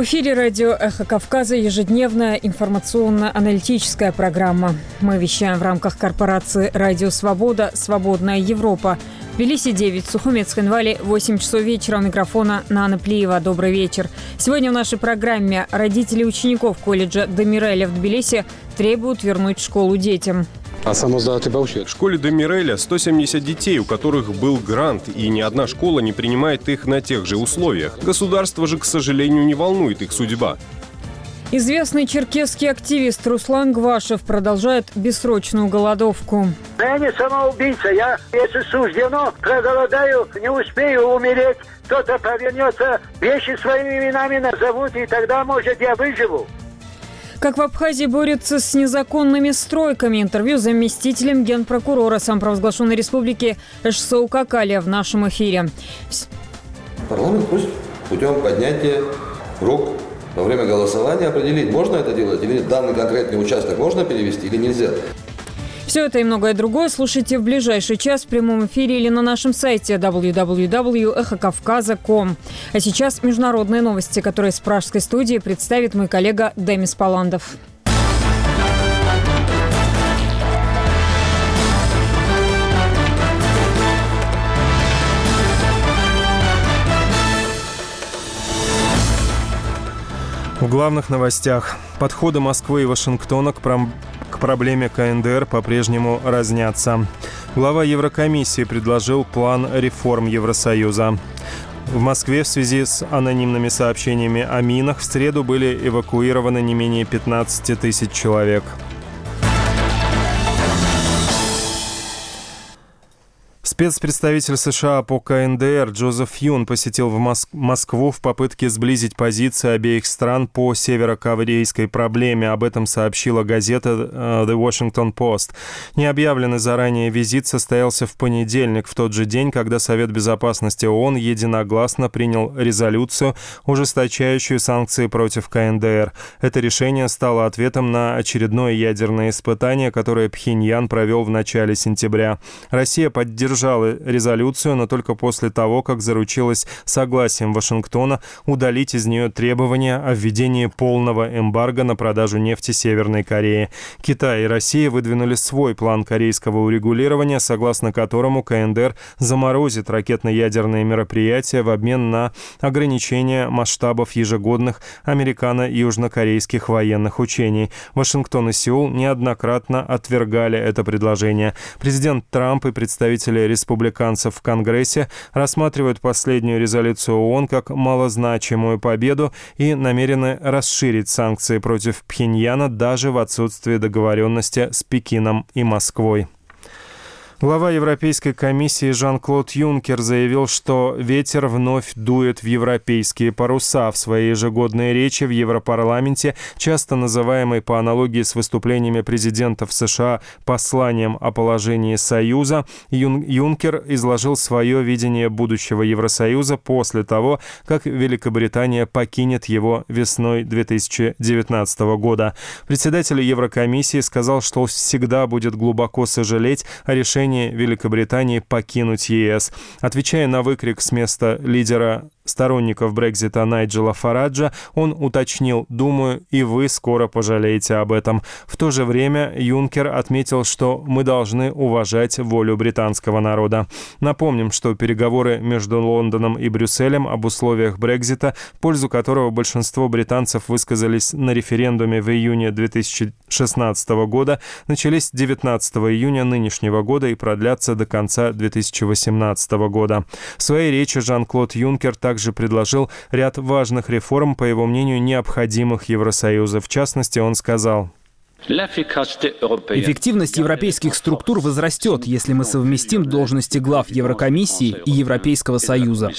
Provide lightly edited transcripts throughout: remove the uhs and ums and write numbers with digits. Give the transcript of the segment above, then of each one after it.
В эфире радио «Эхо Кавказа» ежедневная информационно-аналитическая программа. Мы вещаем в рамках корпорации «Радио Свобода. Свободная Европа». В Тбилиси 9, в Сухуме, Цхинвале 8 часов вечера. У микрофона Нана Плиева. Добрый вечер. Сегодня в нашей программе родители учеников колледжа Демиреля в Тбилиси требуют вернуть школу детям. В школе Демиреля 170 детей, у которых был грант, и ни одна школа не принимает их на тех же условиях. Государство же, к сожалению, не волнует их судьба. Известный черкесский активист Руслан Гвашев продолжает бессрочную голодовку. Я не самоубийца. Если суждено, проголодаю, не успею умереть. Кто-то повернется, вещи своими именами назовут, и тогда, может, я выживу. Как в Абхазии борются с незаконными стройками. Интервью с заместителем генпрокурора самопровозглашенной республики Эшсоу Какалия в нашем эфире. Парламент пусть путем поднятия рук во время голосования определить, можно это делать или нет, данный конкретный участок можно перевести или нельзя. Все это и многое другое слушайте в ближайший час в прямом эфире или на нашем сайте www.эхокавказа.com. А сейчас международные новости, которые с пражской студии представит мой коллега Демис Паландов. В главных новостях. Подходы Москвы и Вашингтона к проблеме КНДР по-прежнему разнятся. Глава Еврокомиссии предложил план реформ Евросоюза. В Москве в связи с анонимными сообщениями о минах в среду были эвакуированы не менее 15 тысяч человек. Спецпредставитель США по КНДР Джозеф Юн посетил Москву в попытке сблизить позиции обеих стран по северокорейской проблеме. Об этом сообщила газета The Washington Post. Необъявленный заранее визит состоялся в понедельник, в тот же день, когда Совет Безопасности ООН единогласно принял резолюцию, ужесточающую санкции против КНДР. Это решение стало ответом на очередное ядерное испытание, которое Пхеньян провел в начале сентября. Россия поддержала резолюцию, но только после того, как заручилась согласием Вашингтона удалить из нее требования о введении полного эмбарго на продажу нефти Северной Кореи. Китай и Россия выдвинули свой план корейского урегулирования, согласно которому КНДР заморозит ракетно-ядерные мероприятия в обмен на ограничение масштабов ежегодных американо-южнокорейских военных учений. Вашингтон и Сеул неоднократно отвергали это предложение. Президент Трамп и представители республиканцев в Конгрессе рассматривают последнюю резолюцию ООН как малозначимую победу и намерены расширить санкции против Пхеньяна даже в отсутствии договоренности с Пекином и Москвой. Глава Европейской комиссии Жан-Клод Юнкер заявил, что ветер вновь дует в европейские паруса. В своей ежегодной речи в Европарламенте, часто называемой по аналогии с выступлениями президентов США посланием о положении Союза, Юнкер изложил свое видение будущего Евросоюза после того, как Великобритания покинет его весной 2019 года. Председатель Еврокомиссии сказал, что всегда будет глубоко сожалеть о решении Великобритании покинуть ЕС. Отвечая на выкрик с места лидера сторонников Брексита Найджела Фараджа, он уточнил: «Думаю, и вы скоро пожалеете об этом». В то же время Юнкер отметил, что мы должны уважать волю британского народа. Напомним, что переговоры между Лондоном и Брюсселем об условиях Брексита, в пользу которого большинство британцев высказались на референдуме в июне 2016 года, начались 19 июня нынешнего года и продлятся до конца 2018 года. В своей речи Жан-Клод Юнкер также предложил ряд важных реформ, по его мнению, необходимых Евросоюзу. В частности, он сказал: эффективность европейских структур возрастет, если мы совместим должности глав Еврокомиссии и Европейского Союза.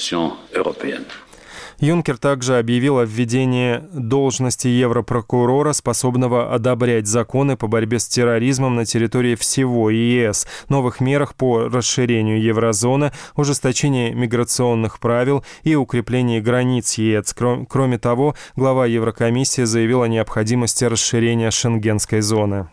Юнкер также объявил о введении должности европрокурора, способного одобрять законы по борьбе с терроризмом на территории всего ЕС, новых мерах по расширению еврозоны, ужесточении миграционных правил и укреплении границ ЕС. Кроме того, глава Еврокомиссии заявил о необходимости расширения шенгенской зоны.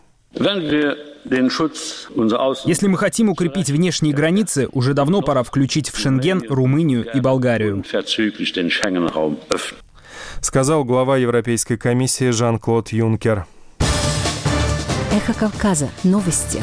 Если мы хотим укрепить внешние границы, уже давно пора включить в Шенген Румынию и Болгарию. сказал глава Европейской комиссии Жан-Клод Юнкер. Эхо Кавказа. Новости.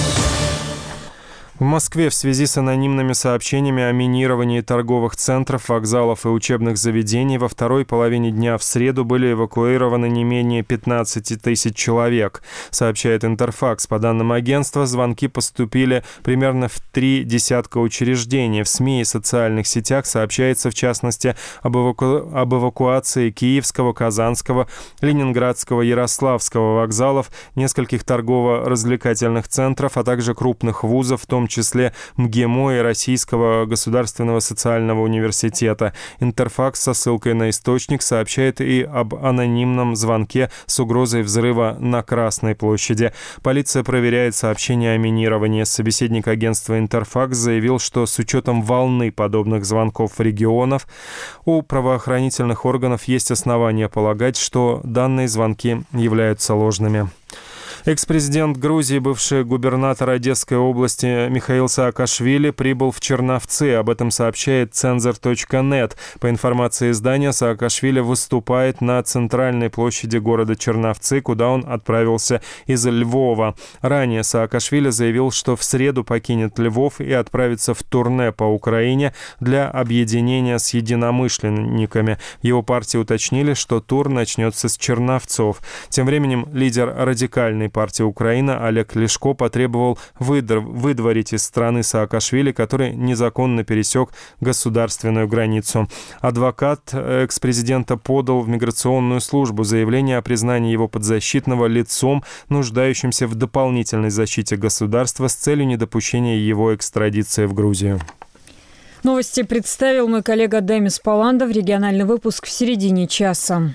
В Москве в связи с анонимными сообщениями о минировании торговых центров, вокзалов и учебных заведений во второй половине дня в среду были эвакуированы не менее 15 тысяч человек, сообщает Интерфакс. По данным агентства, звонки поступили примерно в 3 десятка учреждений. В СМИ и социальных сетях сообщается, в частности, об эвакуации Киевского, Казанского, Ленинградского, Ярославского вокзалов, нескольких торгово-развлекательных центров, а также крупных вузов, в том числе МГИМО и Российского государственного социального университета. Интерфакс со ссылкой на источник сообщает и об анонимном звонке с угрозой взрыва на Красной площади. Полиция проверяет сообщения о минировании. Собеседник агентства Интерфакс заявил, что с учетом волны подобных звонков регионов у правоохранительных органов есть основания полагать, что данные звонки являются ложными. Экс-президент Грузии, бывший губернатор Одесской области Михаил Саакашвили прибыл в Черновцы. Об этом сообщает Цензор.нет. По информации издания, Саакашвили выступает на центральной площади города Черновцы, куда он отправился из Львова. Ранее Саакашвили заявил, что в среду покинет Львов и отправится в турне по Украине для объединения с единомышленниками. В его партии уточнили, что тур начнется с Черновцов. Тем временем лидер радикальной партии Украина Олег Ляшко потребовал выдворить из страны Саакашвили, который незаконно пересек государственную границу. Адвокат экс-президента подал в миграционную службу заявление о признании его подзащитного лицом, нуждающимся в дополнительной защите государства с целью недопущения его экстрадиции в Грузию. Новости представил мой коллега Демис Паландов. Региональный выпуск в середине часа.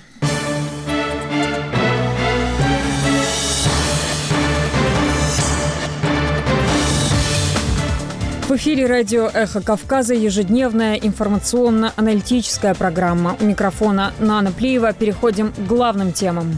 В эфире радио «Эхо Кавказа» ежедневная информационно-аналитическая программа. У микрофона Нана Плиева. Переходим к главным темам.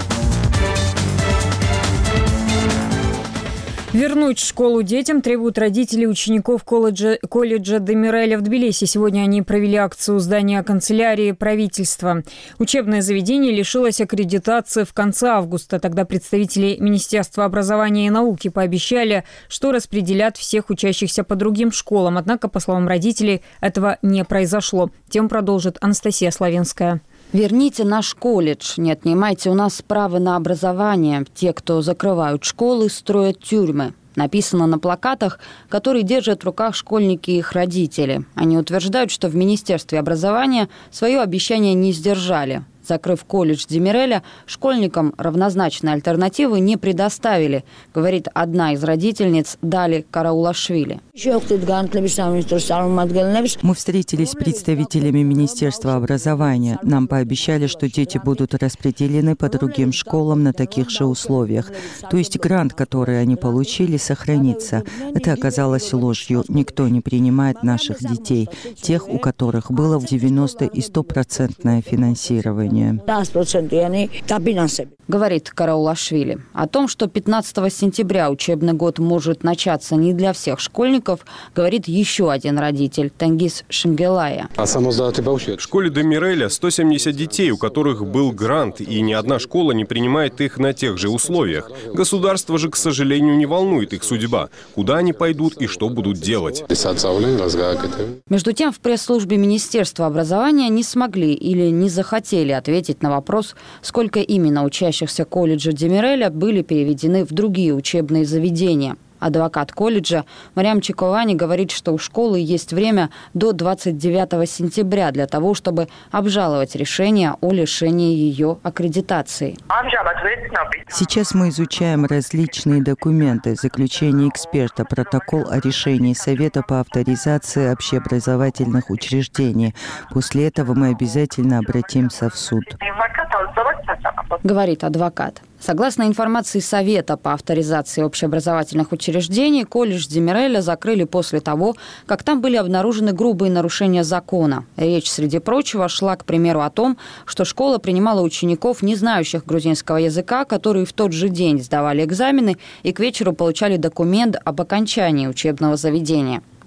Вернуть школу детям требуют родители учеников колледжа Демиреля в Тбилиси. Сегодня они провели акцию у здания канцелярии правительства. Учебное заведение лишилось аккредитации в конце августа. Тогда представители Министерства образования и науки пообещали, что распределят всех учащихся по другим школам. Однако, по словам родителей, этого не произошло. Тему продолжит Анастасия Славенская. Верните наш колледж, не отнимайте у нас право на образование. Те, кто закрывают школы, строят тюрьмы. Написано на плакатах, которые держат в руках школьники и их родители. Они утверждают, что в Министерстве образования свое обещание не сдержали. Закрыв колледж Демиреля, школьникам равнозначной альтернативы не предоставили, говорит одна из родительниц Дали Караулашвили. Мы встретились с представителями Министерства образования. Нам пообещали, что дети будут распределены по другим школам на таких же условиях. То есть грант, который они получили, сохранится. Это оказалось ложью. Никто не принимает наших детей, тех, у которых было 90% и 100% финансирование. Говорит Караулашвили. О том, что 15 сентября учебный год может начаться не для всех школьников, говорит еще один родитель, Тенгиз Шенгелая. В школе Демиреля 170 детей, у которых был грант, и ни одна школа не принимает их на тех же условиях. Государство же, к сожалению, не волнует их судьба. Куда они пойдут и что будут делать? Между тем, в пресс-службе Министерства образования не смогли или не захотели ответить на вопрос, сколько именно учащихся колледжа Демиреля были переведены в другие учебные заведения. Адвокат колледжа Мариам Чиковани говорит, что у школы есть время до 29 сентября для того, чтобы обжаловать решение о лишении ее аккредитации. Сейчас мы изучаем различные документы, заключение эксперта, протокол о решении Совета по авторизации общеобразовательных учреждений. После этого мы обязательно обратимся в суд. Говорит адвокат. Согласно информации Совета по авторизации общеобразовательных учреждений, колледж Демиреля закрыли после того, как там были обнаружены грубые нарушения закона. Речь, среди прочего, шла, к примеру, о том, что школа принимала учеников, не знающих грузинского языка, которые в тот же день сдавали экзамены и к вечеру получали документ об окончании учебного заведения. В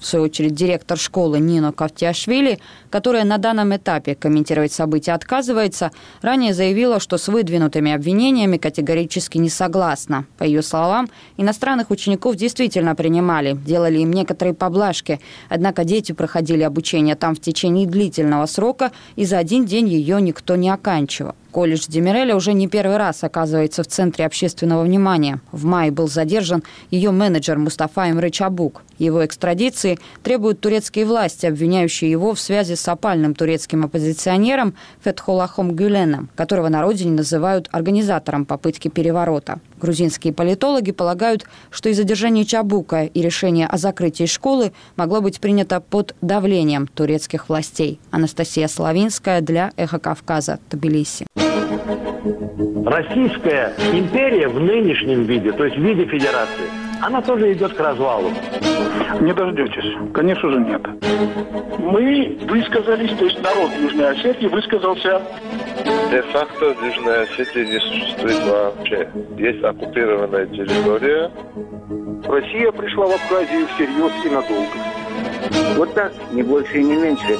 В свою очередь, директор школы Нина Кавтиашвили, которая на данном этапе комментировать события отказывается, ранее заявила, что с выдвинутыми обвинениями категорически не согласна. По ее словам, иностранных учеников действительно принимали, делали им некоторые поблажки. Однако дети проходили обучение там в течение длительного срока, и за один день ее никто не оканчивал. Колледж Демиреля уже не первый раз оказывается в центре общественного внимания. В мае был задержан ее менеджер Мустафа Эмре Чабук. Его экстрадиции требуют турецкие власти, обвиняющие его в связи с опальным турецким оппозиционером Фетхоллахом Гюленом, которого на родине называют организатором попытки переворота. Грузинские политологи полагают, что и задержание Чабука, и решение о закрытии школы могло быть принято под давлением турецких властей. Анастасия Славинская для «Эхо Кавказа», Тбилиси. Российская империя в нынешнем виде, то есть в виде федерации, она тоже идет к развалу. Не дождетесь. Конечно же, нет. Мы высказались, то есть народ Южной Осетии высказался. Де-факто в Южной Осетии не существует вообще. Есть оккупированная территория. Россия пришла в Абхазию всерьез и надолго. Вот так, не больше и не меньше.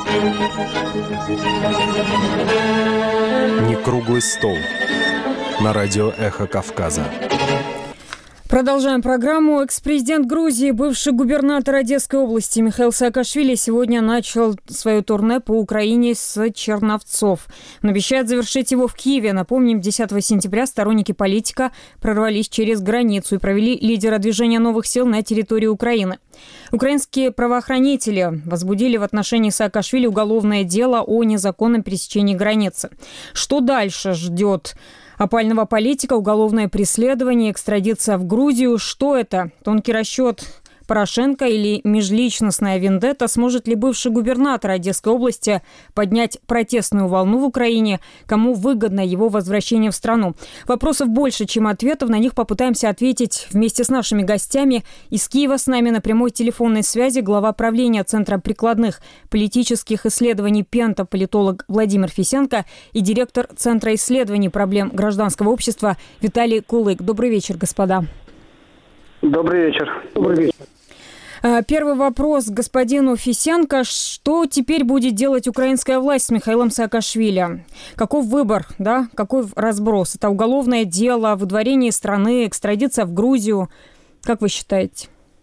Не круглый стол. На радио «Эхо Кавказа». Продолжаем программу. Экс-президент Грузии, бывший губернатор Одесской области Михаил Саакашвили сегодня начал свое турне по Украине с Черновцов. Он обещает завершить его в Киеве. Напомним, 10 сентября сторонники политика прорвались через границу и провели лидера движения новых сил на территории Украины. Украинские правоохранители возбудили в отношении Саакашвили уголовное дело о незаконном пересечении границы. Что дальше ждет опального политика? Уголовное преследование, экстрадиция в Грузию. Что это? Тонкий расчет Порошенко или межличностная вендетта? Сможет ли бывший губернатор Одесской области поднять протестную волну в Украине? Кому выгодно его возвращение в страну? Вопросов больше, чем ответов. На них попытаемся ответить вместе с нашими гостями. Из Киева с нами на прямой телефонной связи глава правления Центра прикладных политических исследований Пента, политолог Владимир Фисенко, и директор Центра исследований проблем гражданского общества Виталий Кулык. Добрый вечер, господа. Добрый вечер. Добрый вечер. Первый вопрос господину Фисенко. Что теперь будет делать украинская власть с Михаилом Саакашвили? Каков выбор, да? Какой разброс? Это уголовное дело, выдворение из страны, экстрадиция в Грузию. Как вы считаете?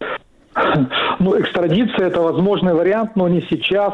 Ну, экстрадиция – это возможный вариант, но не сейчас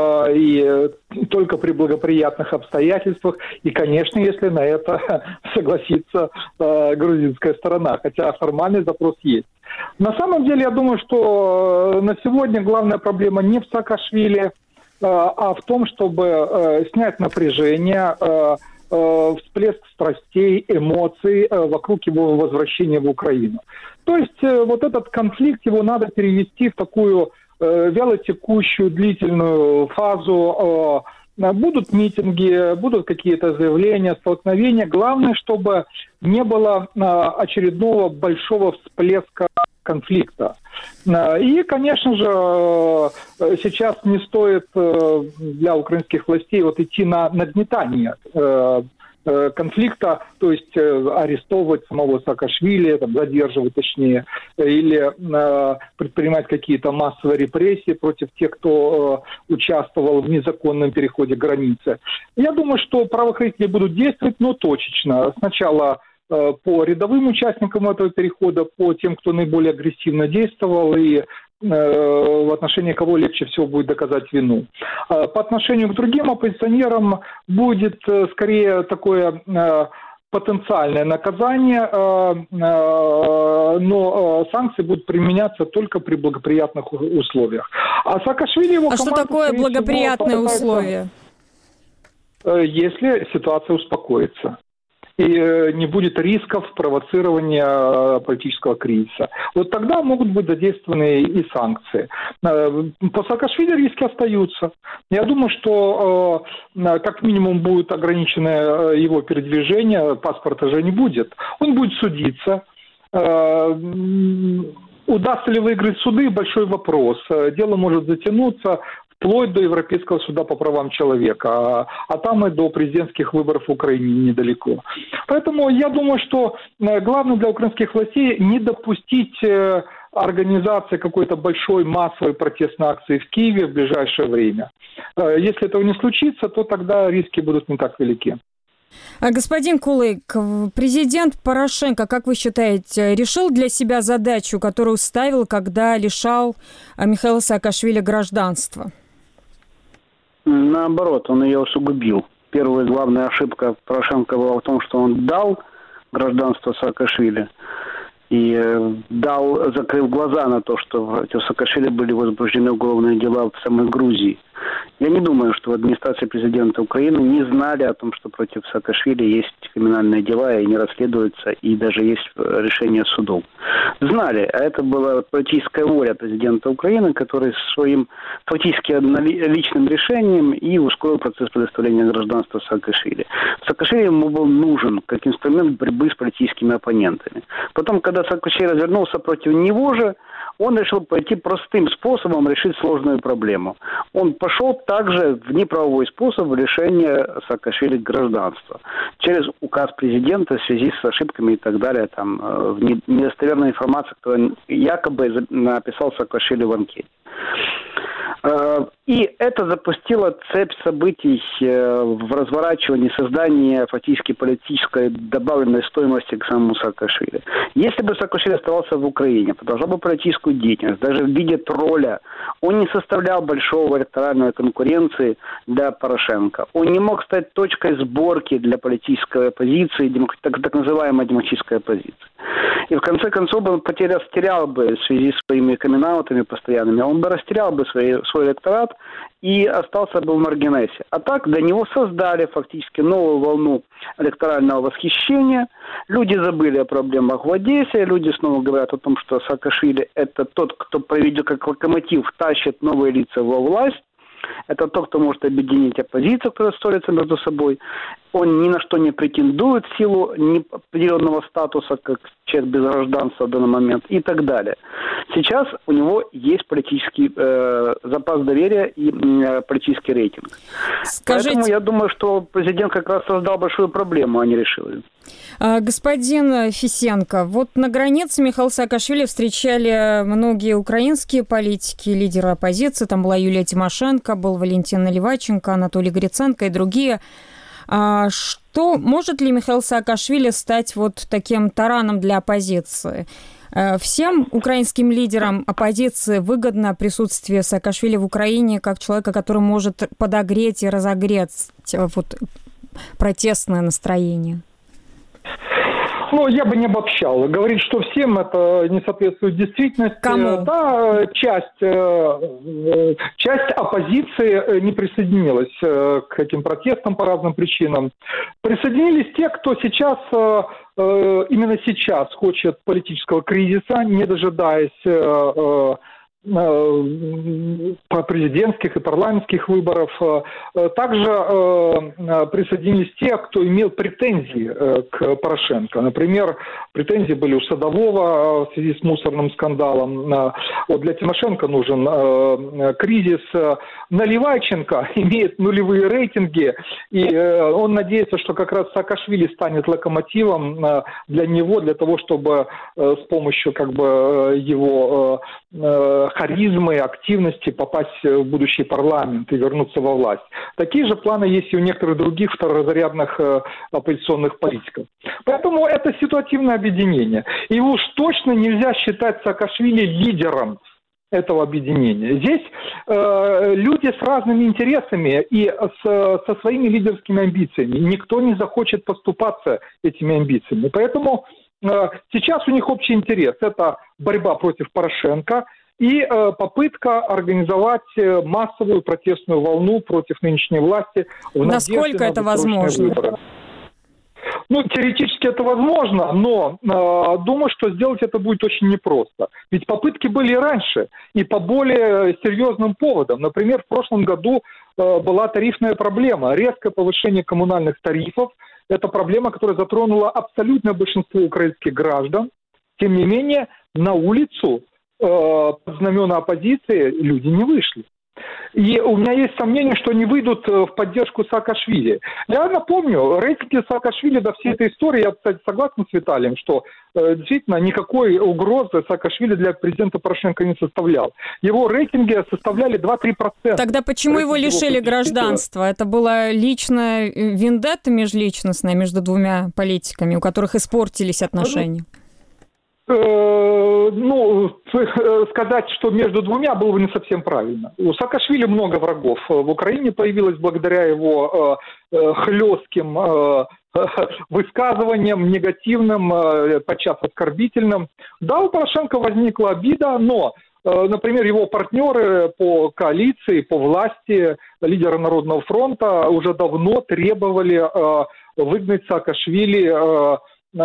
и только при благоприятных обстоятельствах. И, конечно, если на это согласится грузинская сторона, хотя формальный запрос есть. На самом деле, я думаю, что на сегодня главная проблема не в Саакашвили, а в том, чтобы снять напряжение, всплеск страстей, эмоций вокруг его возвращения в Украину. То есть вот этот конфликт, его надо перевести в такую вялотекущую, длительную фазу. Будут митинги, будут какие-то заявления, столкновения. Главное, чтобы не было очередного большого всплеска конфликта. И, конечно же, сейчас не стоит для украинских властей вот идти на нагнетание конфликта, то есть арестовывать самого Саакашвили, там, задерживать точнее, или предпринимать какие-то массовые репрессии против тех, кто участвовал в незаконном переходе границы. Я думаю, что правоохранители будут действовать, но точечно. Сначала по рядовым участникам этого перехода, по тем, кто наиболее агрессивно действовал и в отношении кого легче всего будет доказать вину. По отношению к другим оппозиционерам будет скорее такое потенциальное наказание, но санкции будут применяться только при благоприятных условиях. А Саакашвили его команда... А что такое благоприятные условия? Если ситуация успокоится и не будет рисков провоцирования политического кризиса. Вот тогда могут быть задействованы и санкции. По Саакашвили риски остаются. Я думаю, что как минимум будет ограничено его передвижение, паспорта же не будет. Он будет судиться. Удастся ли выиграть суды – большой вопрос. Дело может затянуться вплоть до Европейского суда по правам человека, а там и до президентских выборов в Украине недалеко. Поэтому я думаю, что главное для украинских властей не допустить организации какой-то большой массовой протестной акции в Киеве в ближайшее время. Если этого не случится, то тогда риски будут не так велики. Господин Кулык, президент Порошенко, как вы считаете, решил для себя задачу, которую ставил, когда лишал Михаила Саакашвили гражданства? Наоборот, он ее усугубил. Первая главная ошибка Порошенко была в том, что он дал гражданство Саакашвили и закрыл глаза на то, что против Саакашвили были возбуждены уголовные дела в самой Грузии. Я не думаю, что в администрации президента Украины не знали о том, что против Саакашвили есть криминальные дела и не расследуются, и даже есть решение судов. Знали, а это была политическая воля президента Украины, который своим фактически личным решением и ускорил процесс предоставления гражданства Саакашвили. Саакашвили ему был нужен как инструмент борьбы с политическими оппонентами. Потом, когда Саакашвили развернулся против него же, он решил пойти простым способом решить сложную проблему. Он пошел также в неправовой способ решения Саакашвили гражданства. Через указ президента в связи с ошибками и так далее, там, недостоверная информация, которую якобы написал Саакашвили в анкете. И это запустило цепь событий в разворачивании создания фактически политической добавленной стоимости к самому Саакашвили. Если бы Саакашвили оставался в Украине, продолжал бы политическую деятельность, даже в виде тролля, он не составлял большого электоральной конкуренции для Порошенко. Он не мог стать точкой сборки для политической оппозиции, так называемой демократической оппозиции. И в конце концов он растерял бы в связи с своими камин-аутами постоянными, он бы растерял бы свой электорат и остался бы в маргинесе. А так для него создали фактически новую волну электорального восхищения. Люди забыли о проблемах в Одессе, люди снова говорят о том, что Саакашвили это тот, кто проведет как локомотив, тащит новые лица во власть. Это тот, кто может объединить оппозицию, которая ссорится между собой. Он ни на что не претендует в силу неопределенного статуса, как человек без гражданства в данный момент и так далее. Сейчас у него есть политический запас доверия и политический рейтинг. Поэтому я думаю, что президент как раз создал большую проблему, а не решил ее. Господин Фисенко, вот на границе Михаила Саакашвили встречали многие украинские политики, лидеры оппозиции. Там была Юлия Тимошенко, был Валентин Наливайченко, Анатолий Гриценко и другие. Что может ли Михаил Саакашвили стать вот таким тараном для оппозиции? Всем украинским лидерам оппозиции выгодно присутствие Саакашвили в Украине как человека, который может подогреть и разогреть вот протестное настроение? Ну, я бы не обобщал. Говорить, что всем это не соответствует действительности. Кому? Да, часть оппозиции не присоединилась к этим протестам по разным причинам. Присоединились те, кто сейчас, именно сейчас хочет политического кризиса, не дожидаясь президентских и парламентских выборов. Также присоединились те, кто имел претензии к Порошенко. Например, претензии были у Садового в связи с мусорным скандалом. Вот для Тимошенко нужен кризис. Наливайченко имеет нулевые рейтинги, и он надеется, что как раз Саакашвили станет локомотивом для него, для того, чтобы с помощью его харизмы, активности попасть в будущий парламент и вернуться во власть. Такие же планы есть и у некоторых других второзарядных оппозиционных политиков. Поэтому это ситуативное объединение. И уж точно нельзя считать Саакашвили лидером этого объединения. Здесь люди с разными интересами и со своими лидерскими амбициями. Никто не захочет поступаться этими амбициями. Поэтому сейчас у них общий интерес. Это борьба против Порошенко и попытка организовать массовую протестную волну против нынешней власти. Насколько это возможно? Ну, теоретически это возможно, но думаю, что сделать это будет очень непросто. Ведь попытки были и раньше, и по более серьезным поводам. Например, в прошлом году была тарифная проблема, резкое повышение коммунальных тарифов. Это проблема, которая затронула абсолютное большинство украинских граждан. Тем не менее, на улицу под знамена оппозиции люди не вышли. И у меня есть сомнение, что они выйдут в поддержку Саакашвили. Я напомню, рейтинги Саакашвили до всей этой истории, я, кстати, согласен с Виталием, что действительно никакой угрозы Саакашвили для президента Порошенко не составлял. Его рейтинги составляли 2-3%. Тогда почему его лишили гражданства? Это была личная вендетта межличностная между двумя политиками, у которых испортились отношения? Сказать, что между двумя было бы не совсем правильно. У Саакашвили много врагов. В Украине появилось благодаря его хлестким высказываниям, негативным, подчас оскорбительным. Да, у Порошенко возникла обида, но, например, его партнеры по коалиции, по власти, лидеры Народного фронта уже давно требовали выгнать Саакашвили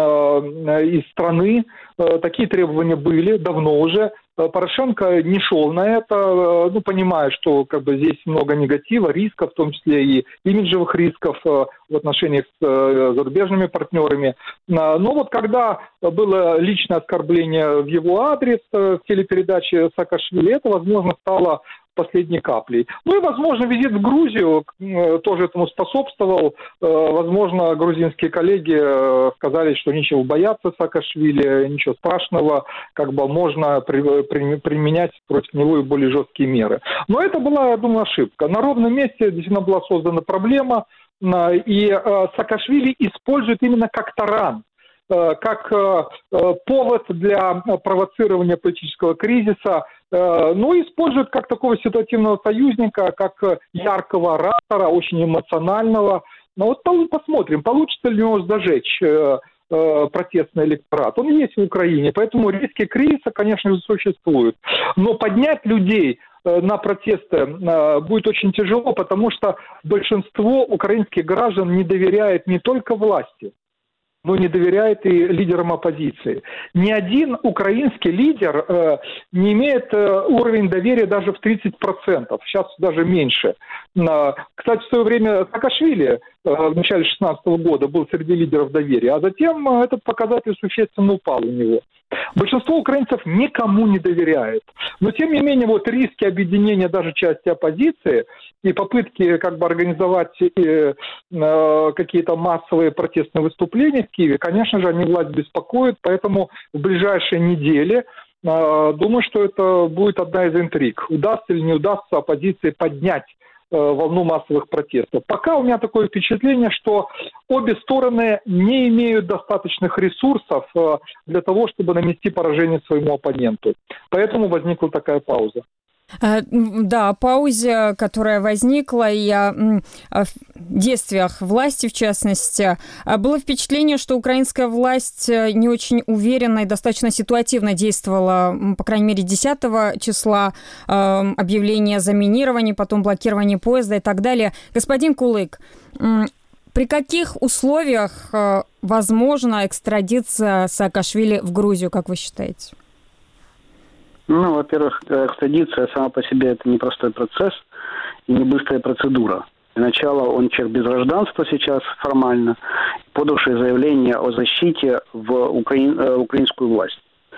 из страны. Такие требования были давно уже. Порошенко не шел на это, понимая, что здесь много негатива, рисков, в том числе и имиджевых рисков в отношениях с зарубежными партнерами. Но когда было личное оскорбление в его адрес в телепередаче Саакашвили, это, возможно, стало последней каплей. И, возможно, визит в Грузию тоже этому способствовал. Возможно, грузинские коллеги сказали, что нечего бояться Саакашвили, ничего страшного, можно применять против него и более жесткие меры. Но это была, я думаю, ошибка. На ровном месте действительно была создана проблема, и Саакашвили использует именно как таран, как повод для провоцирования политического кризиса, используют как такого ситуативного союзника, как яркого оратора, очень эмоционального. Посмотрим, получится ли у него зажечь протестный электорат. Он есть в Украине, поэтому риски кризиса, конечно же, существуют. Но поднять людей на протесты будет очень тяжело, потому что большинство украинских граждан не доверяет не только власти, но не доверяет и лидерам оппозиции. Ни один украинский лидер не имеет уровень доверия даже в 30%, сейчас даже меньше. Кстати, в свое время Саакашвили в начале 2016 года был среди лидеров доверия, а затем этот показатель существенно упал у него. Большинство украинцев никому не доверяет. Но, тем не менее, риски объединения даже части оппозиции и попытки организовать какие-то массовые протестные выступления в Киеве, конечно же, они власть беспокоят, поэтому в ближайшие недели думаю, что это будет одна из интриг. Удастся или не удастся оппозиции поднять волну массовых протестов. Пока у меня такое впечатление, что обе стороны не имеют достаточных ресурсов для того, чтобы нанести поражение своему оппоненту. Поэтому возникла такая пауза. Да, о паузе, которая возникла, и о действиях власти, в частности. Было впечатление, что украинская власть не очень уверенно и достаточно ситуативно действовала, по крайней мере, 10 числа, объявление о заминировании, потом блокирование поезда и так далее. Господин Кулык, при каких условиях возможна экстрадиция Саакашвили в Грузию, как вы считаете? Во-первых, экстрадиция сама по себе это непростой процесс и не быстрая процедура. Для начала он человек без гражданства сейчас формально, подавший заявление о защите в украинскую власть.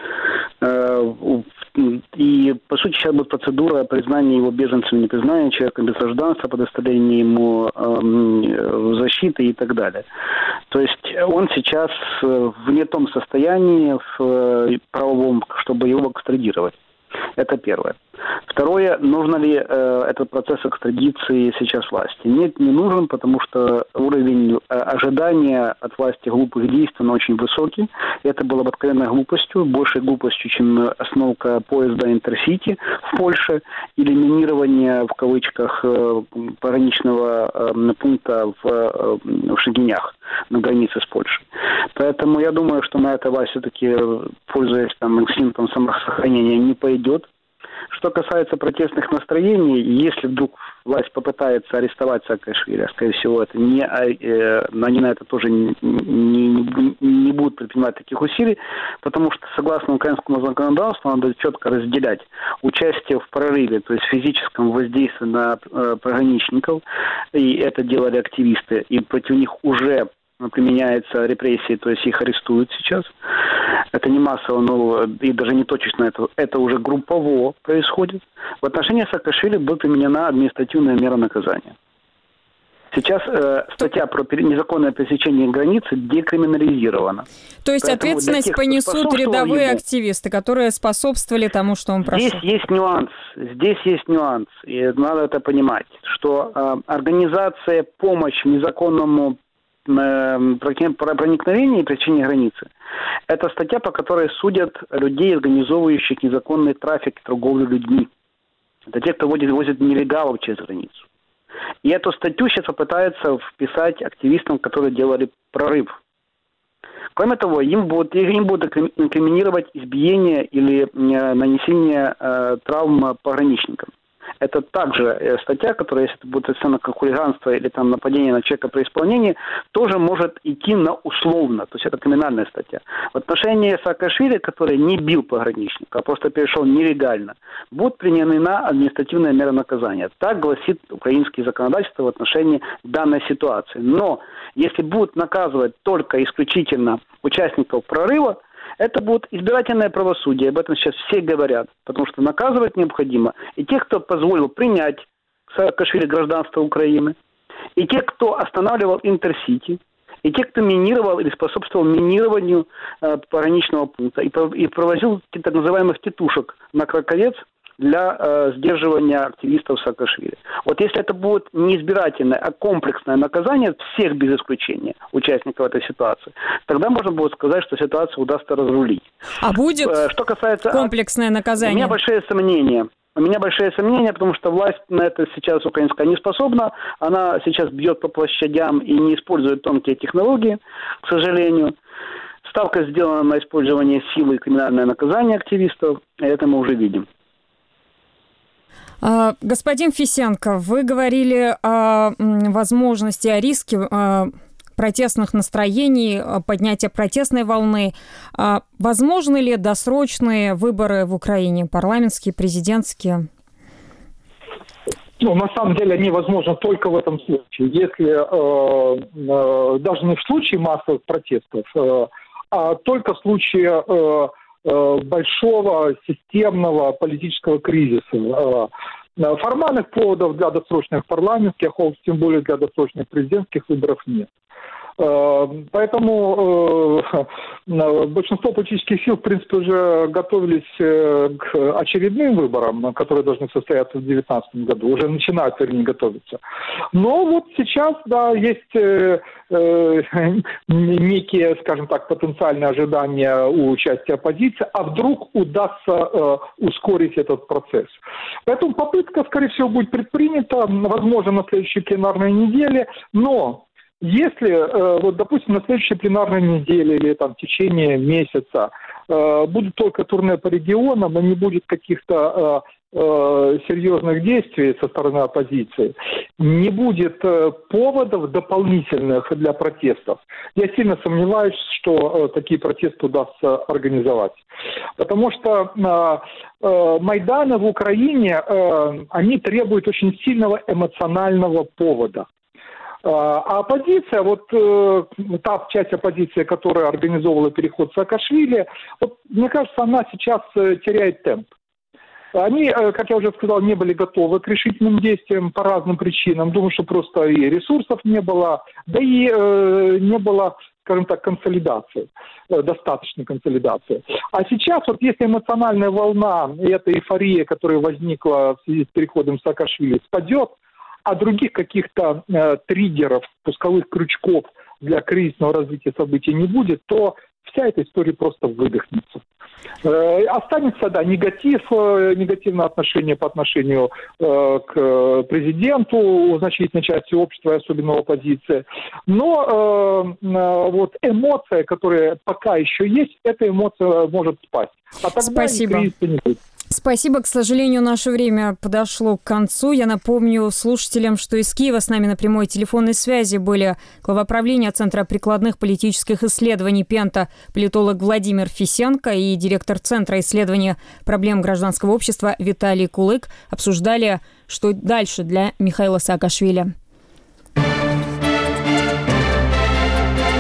И, по сути, сейчас будет процедура признания его беженцем, непризнания человека без гражданства, предоставления ему защиты и так далее. То есть он сейчас в не том состоянии в правовом, чтобы его экстрадировать. Это первое. Второе, нужно ли этот процесс экстрадиции сейчас власти? Нет, не нужен, потому что уровень ожидания от власти глупых действий очень высокий. Это было бы откровенной глупостью, большей глупостью, чем остановка поезда Интерсити в Польше или минирование, в кавычках, пограничного пункта в Шегинях на границе с Польшей. Поэтому я думаю, что на это власть все-таки, пользуясь инстинктом самосохранения, не пойдет. Что касается протестных настроений, если вдруг власть попытается арестовать Саакашвили, скорее всего, они на это тоже не будут предпринимать таких усилий, потому что, согласно украинскому законодательству, надо четко разделять участие в прорыве, то есть физическом воздействии на пограничников, и это делали активисты, и против них уже применяются репрессии, то есть их арестуют сейчас. Это не массово, но и даже не точечно, это уже группово происходит. В отношении Саакашвили была применена административная мера наказания. Сейчас статья про незаконное пересечение границы декриминализирована. То есть поэтому ответственность понесут рядовые активисты, которые способствовали тому, что он прошел? Здесь есть нюанс, и надо это понимать, что организация помощи незаконному проникновению и пересечению границы – это статья, по которой судят людей, организовывающих незаконный трафик и торговлю людьми. Это те, кто возит нелегалов через границу. И эту статью сейчас попытаются вписать активистам, которые делали прорыв. Кроме того, им будут инкриминировать избиение или нанесение травм пограничникам. Это также статья, которая, если это будет оценена как хулиганство или там нападение на человека при исполнении, тоже может идти на условно. То есть это криминальная статья. В отношении Саакашвили, который не бил пограничника, а просто перешел нелегально, будет применена административная мера наказания. Так гласит украинское законодательство в отношении данной ситуации. Но если будут наказывать только исключительно участников прорыва, это будет избирательное правосудие, об этом сейчас все говорят, потому что наказывать необходимо и тех, кто позволил принять Саакашвили гражданство Украины, и тех, кто останавливал Интерсити, и тех, кто минировал или способствовал минированию пограничного пункта и провозил так называемых тетушек на Краковец для сдерживания активистов Саакашвили. Вот если это будет не избирательное, а комплексное наказание всех без исключения участников этой ситуации, тогда можно будет сказать, что ситуацию удастся разрулить. А будет что касается комплексное наказание? У меня большие сомнения, потому что власть на это сейчас украинская не способна. Она сейчас бьет по площадям и не использует тонкие технологии, к сожалению. Ставка сделана на использование силы и криминальное наказание активистов, и это мы уже видим. Господин Фисенко, вы говорили о возможности, о риске протестных настроений, поднятия протестной волны. Возможны ли досрочные выборы в Украине, парламентские, президентские? На самом деле они возможны только в этом случае. Если даже не в случае массовых протестов, а только в случае большого системного политического кризиса. Формальных поводов для досрочных парламентских, тем более для досрочных президентских выборов нет. Поэтому большинство политических сил, в принципе, уже готовились к очередным выборам, которые должны состояться в 2019 году. Уже начинают, вернее, готовиться. Но вот сейчас, да, есть некие, скажем так, потенциальные ожидания у участия оппозиции, а вдруг удастся ускорить этот процесс. Поэтому попытка, скорее всего, будет предпринята, возможно, на следующей пленарной неделе, но если, вот, допустим, на следующей пленарной неделе или там в течение месяца будет только турне по регионам, но не будет каких-то серьезных действий со стороны оппозиции, не будет поводов дополнительных для протестов, я сильно сомневаюсь, что такие протесты удастся организовать. Потому что Майданы в Украине, они требуют очень сильного эмоционального повода. А оппозиция, вот та часть оппозиции, которая организовывала переход Саакашвили, вот, мне кажется, она сейчас теряет темп. Они, как я уже сказал, не были готовы к решительным действиям по разным причинам. Думаю, что просто и ресурсов не было, да и не было, скажем так, консолидации, достаточной консолидации. А сейчас, вот если эмоциональная волна и эта эйфория, которая возникла в связи с переходом Саакашвили, спадет, а других каких-то триггеров, пусковых крючков для кризисного развития событий не будет, то вся эта история просто выдохнется. Останется, да, негативное отношение по отношению к президенту у значительной части общества, и особенно оппозиции. Но вот эмоция, которая пока еще есть, эта эмоция может спасть. А тогда спасибо. И кризиса не будет. Спасибо. К сожалению, наше время подошло к концу. Я напомню слушателям, что из Киева с нами на прямой телефонной связи были глава правления Центра прикладных политических исследований Пента, политолог Владимир Фисенко и директор Центра исследования проблем гражданского общества Виталий Кулык. Обсуждали, что дальше для Михаила Саакашвили.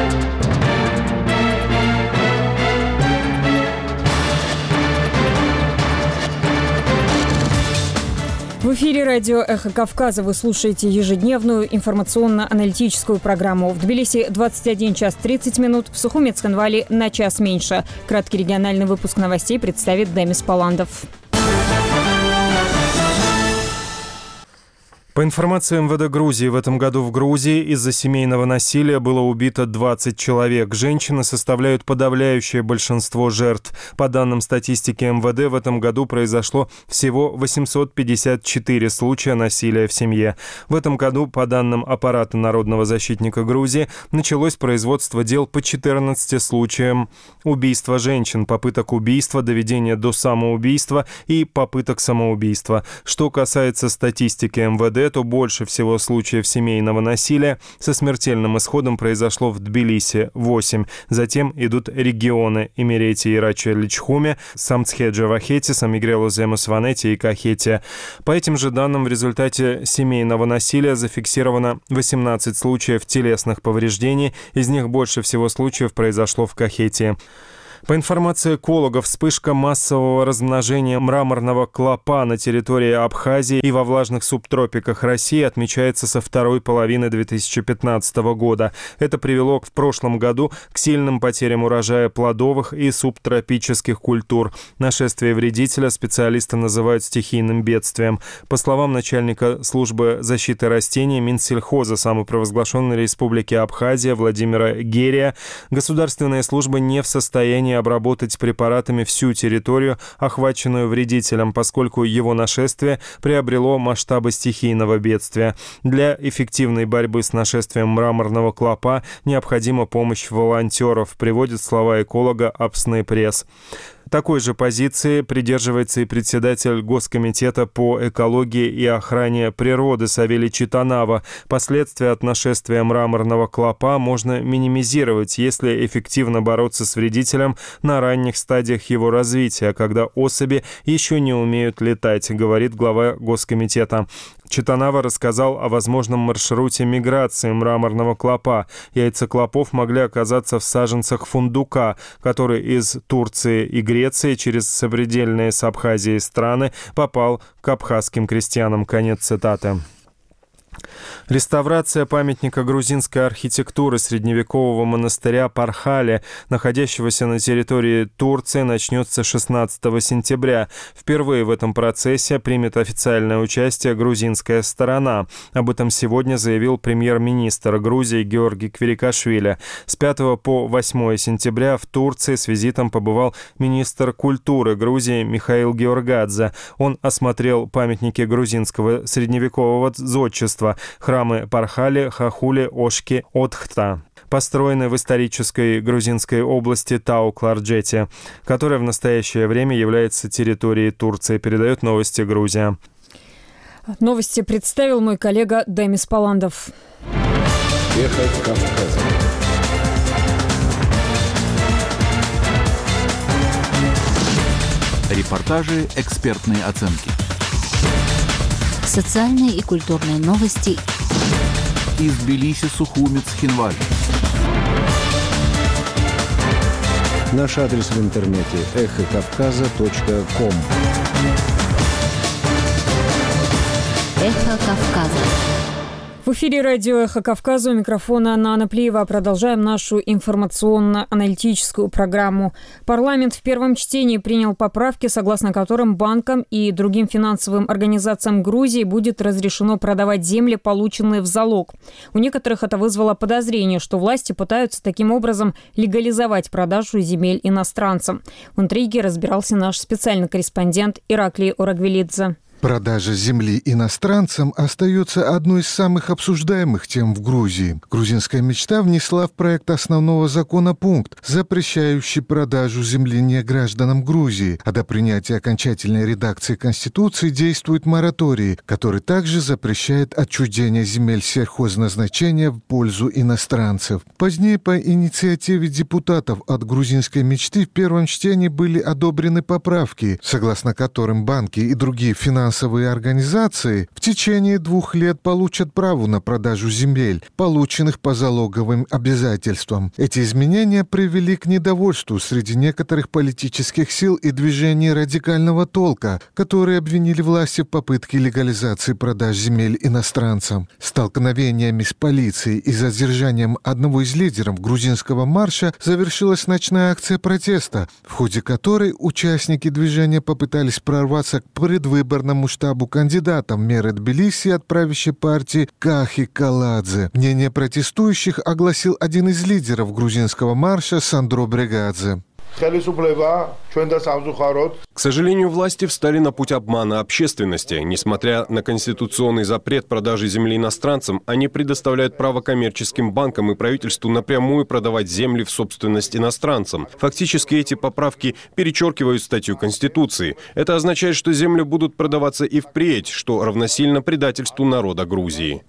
В эфире радио «Эхо Кавказа» вы слушаете ежедневную информационно-аналитическую программу. В Тбилиси 21 час 30 минут, в Сухуме Цхинвали на час меньше. Краткий региональный выпуск новостей представит Демис Паландов. По информации МВД Грузии, в этом году в Грузии из-за семейного насилия было убито 20 человек. Женщины составляют подавляющее большинство жертв. По данным статистики МВД, в этом году произошло всего 854 случая насилия в семье. В этом году, по данным аппарата Народного защитника Грузии, началось производство дел по 14 случаям убийства женщин, попыток убийства, доведения до самоубийства и попыток самоубийства. Что касается статистики МВД, то больше всего случаев семейного насилия со смертельным исходом произошло в Тбилиси – 8. Затем идут регионы Имеретия и Рача-Личхуме, Самцхеджа-Вахети, Самигрело-Земус-Ванети и Кахетия. По этим же данным, в результате семейного насилия зафиксировано 18 случаев телесных повреждений, из них больше всего случаев произошло в Кахетии. По информации экологов, вспышка массового размножения мраморного клопа на территории Абхазии и во влажных субтропиках России отмечается со второй половины 2015 года. Это привело в прошлом году к сильным потерям урожая плодовых и субтропических культур. Нашествие вредителя специалисты называют стихийным бедствием. По словам начальника службы защиты растений Минсельхоза самопровозглашенной республики Абхазия Владимира Герия, государственная служба не в состоянии обработать препаратами всю территорию, охваченную вредителем, поскольку его нашествие приобрело масштабы стихийного бедствия. Для эффективной борьбы с нашествием мраморного клопа необходима помощь волонтеров, приводит слова эколога Апсны Пресс. Такой же позиции придерживается и председатель Госкомитета по экологии и охране природы Савелий Читанава. Последствия от нашествия мраморного клопа можно минимизировать, если эффективно бороться с вредителем на ранних стадиях его развития, когда особи еще не умеют летать, говорит глава Госкомитета. Читанава рассказал о возможном маршруте миграции мраморного клопа. Яйца клопов могли оказаться в саженцах фундука, который из Турции и Греции через сопредельные с Абхазией страны попал к абхазским крестьянам. Конец цитаты. Реставрация памятника грузинской архитектуры средневекового монастыря Пархали, находящегося на территории Турции, начнется 16 сентября. Впервые в этом процессе примет официальное участие грузинская сторона. Об этом сегодня заявил премьер-министр Грузии Георгий Квирикашвили. С 5 по 8 сентября в Турции с визитом побывал министр культуры Грузии Михаил Георгадзе. Он осмотрел памятники грузинского средневекового зодчества, храмы Пархали, Хахули, Ошки, Отхта, построенные в исторической грузинской области Тау-Кларджете, которая в настоящее время является территорией Турции, передает новости Грузия. Новости представил мой коллега Демис Паландов. Эхо Кавказа. Репортажи, экспертные оценки. Социальные и культурные новости из Тбилиси, Сухуми, Цхинвали. Наш адрес в интернете эхокавказа.ком. Эхо Кавказа. В эфире радио «Эхо Кавказа», у микрофона Нана Плиева. Продолжаем нашу информационно-аналитическую программу. Парламент в первом чтении принял поправки, согласно которым банкам и другим финансовым организациям Грузии будет разрешено продавать земли, полученные в залог. У некоторых это вызвало подозрение, что власти пытаются таким образом легализовать продажу земель иностранцам. В интриге разбирался наш специальный корреспондент Ираклий Орагвелидзе. Продажа земли иностранцам остается одной из самых обсуждаемых тем в Грузии. Грузинская мечта внесла в проект основного закона пункт, запрещающий продажу земли негражданам Грузии, а до принятия окончательной редакции Конституции действует мораторий, который также запрещает отчуждение земель сельхозназначения в пользу иностранцев. Позднее по инициативе депутатов от грузинской мечты в первом чтении были одобрены поправки, согласно которым банки и другие финансовые финансовые организации в течение 2 лет получат право на продажу земель, полученных по залоговым обязательствам. Эти изменения привели к недовольству среди некоторых политических сил и движений радикального толка, которые обвинили власти в попытке легализации продаж земель иностранцам. Столкновениями с полицией и задержанием одного из лидеров грузинского марша завершилась ночная акция протеста, в ходе которой участники движения попытались прорваться к предвыборному штабу кандидата в мэры Тбилиси от правящей партии Кахи Каладзе. Мнение протестующих огласил один из лидеров грузинского марша Сандро Брегадзе. К сожалению, власти встали на путь обмана общественности. Несмотря на конституционный запрет продажи земли иностранцам, они предоставляют право коммерческим банкам и правительству напрямую продавать земли в собственность иностранцам. Фактически эти поправки перечеркивают статью Конституции. Это означает, что земли будут продаваться и впредь, что равносильно предательству народа Грузии.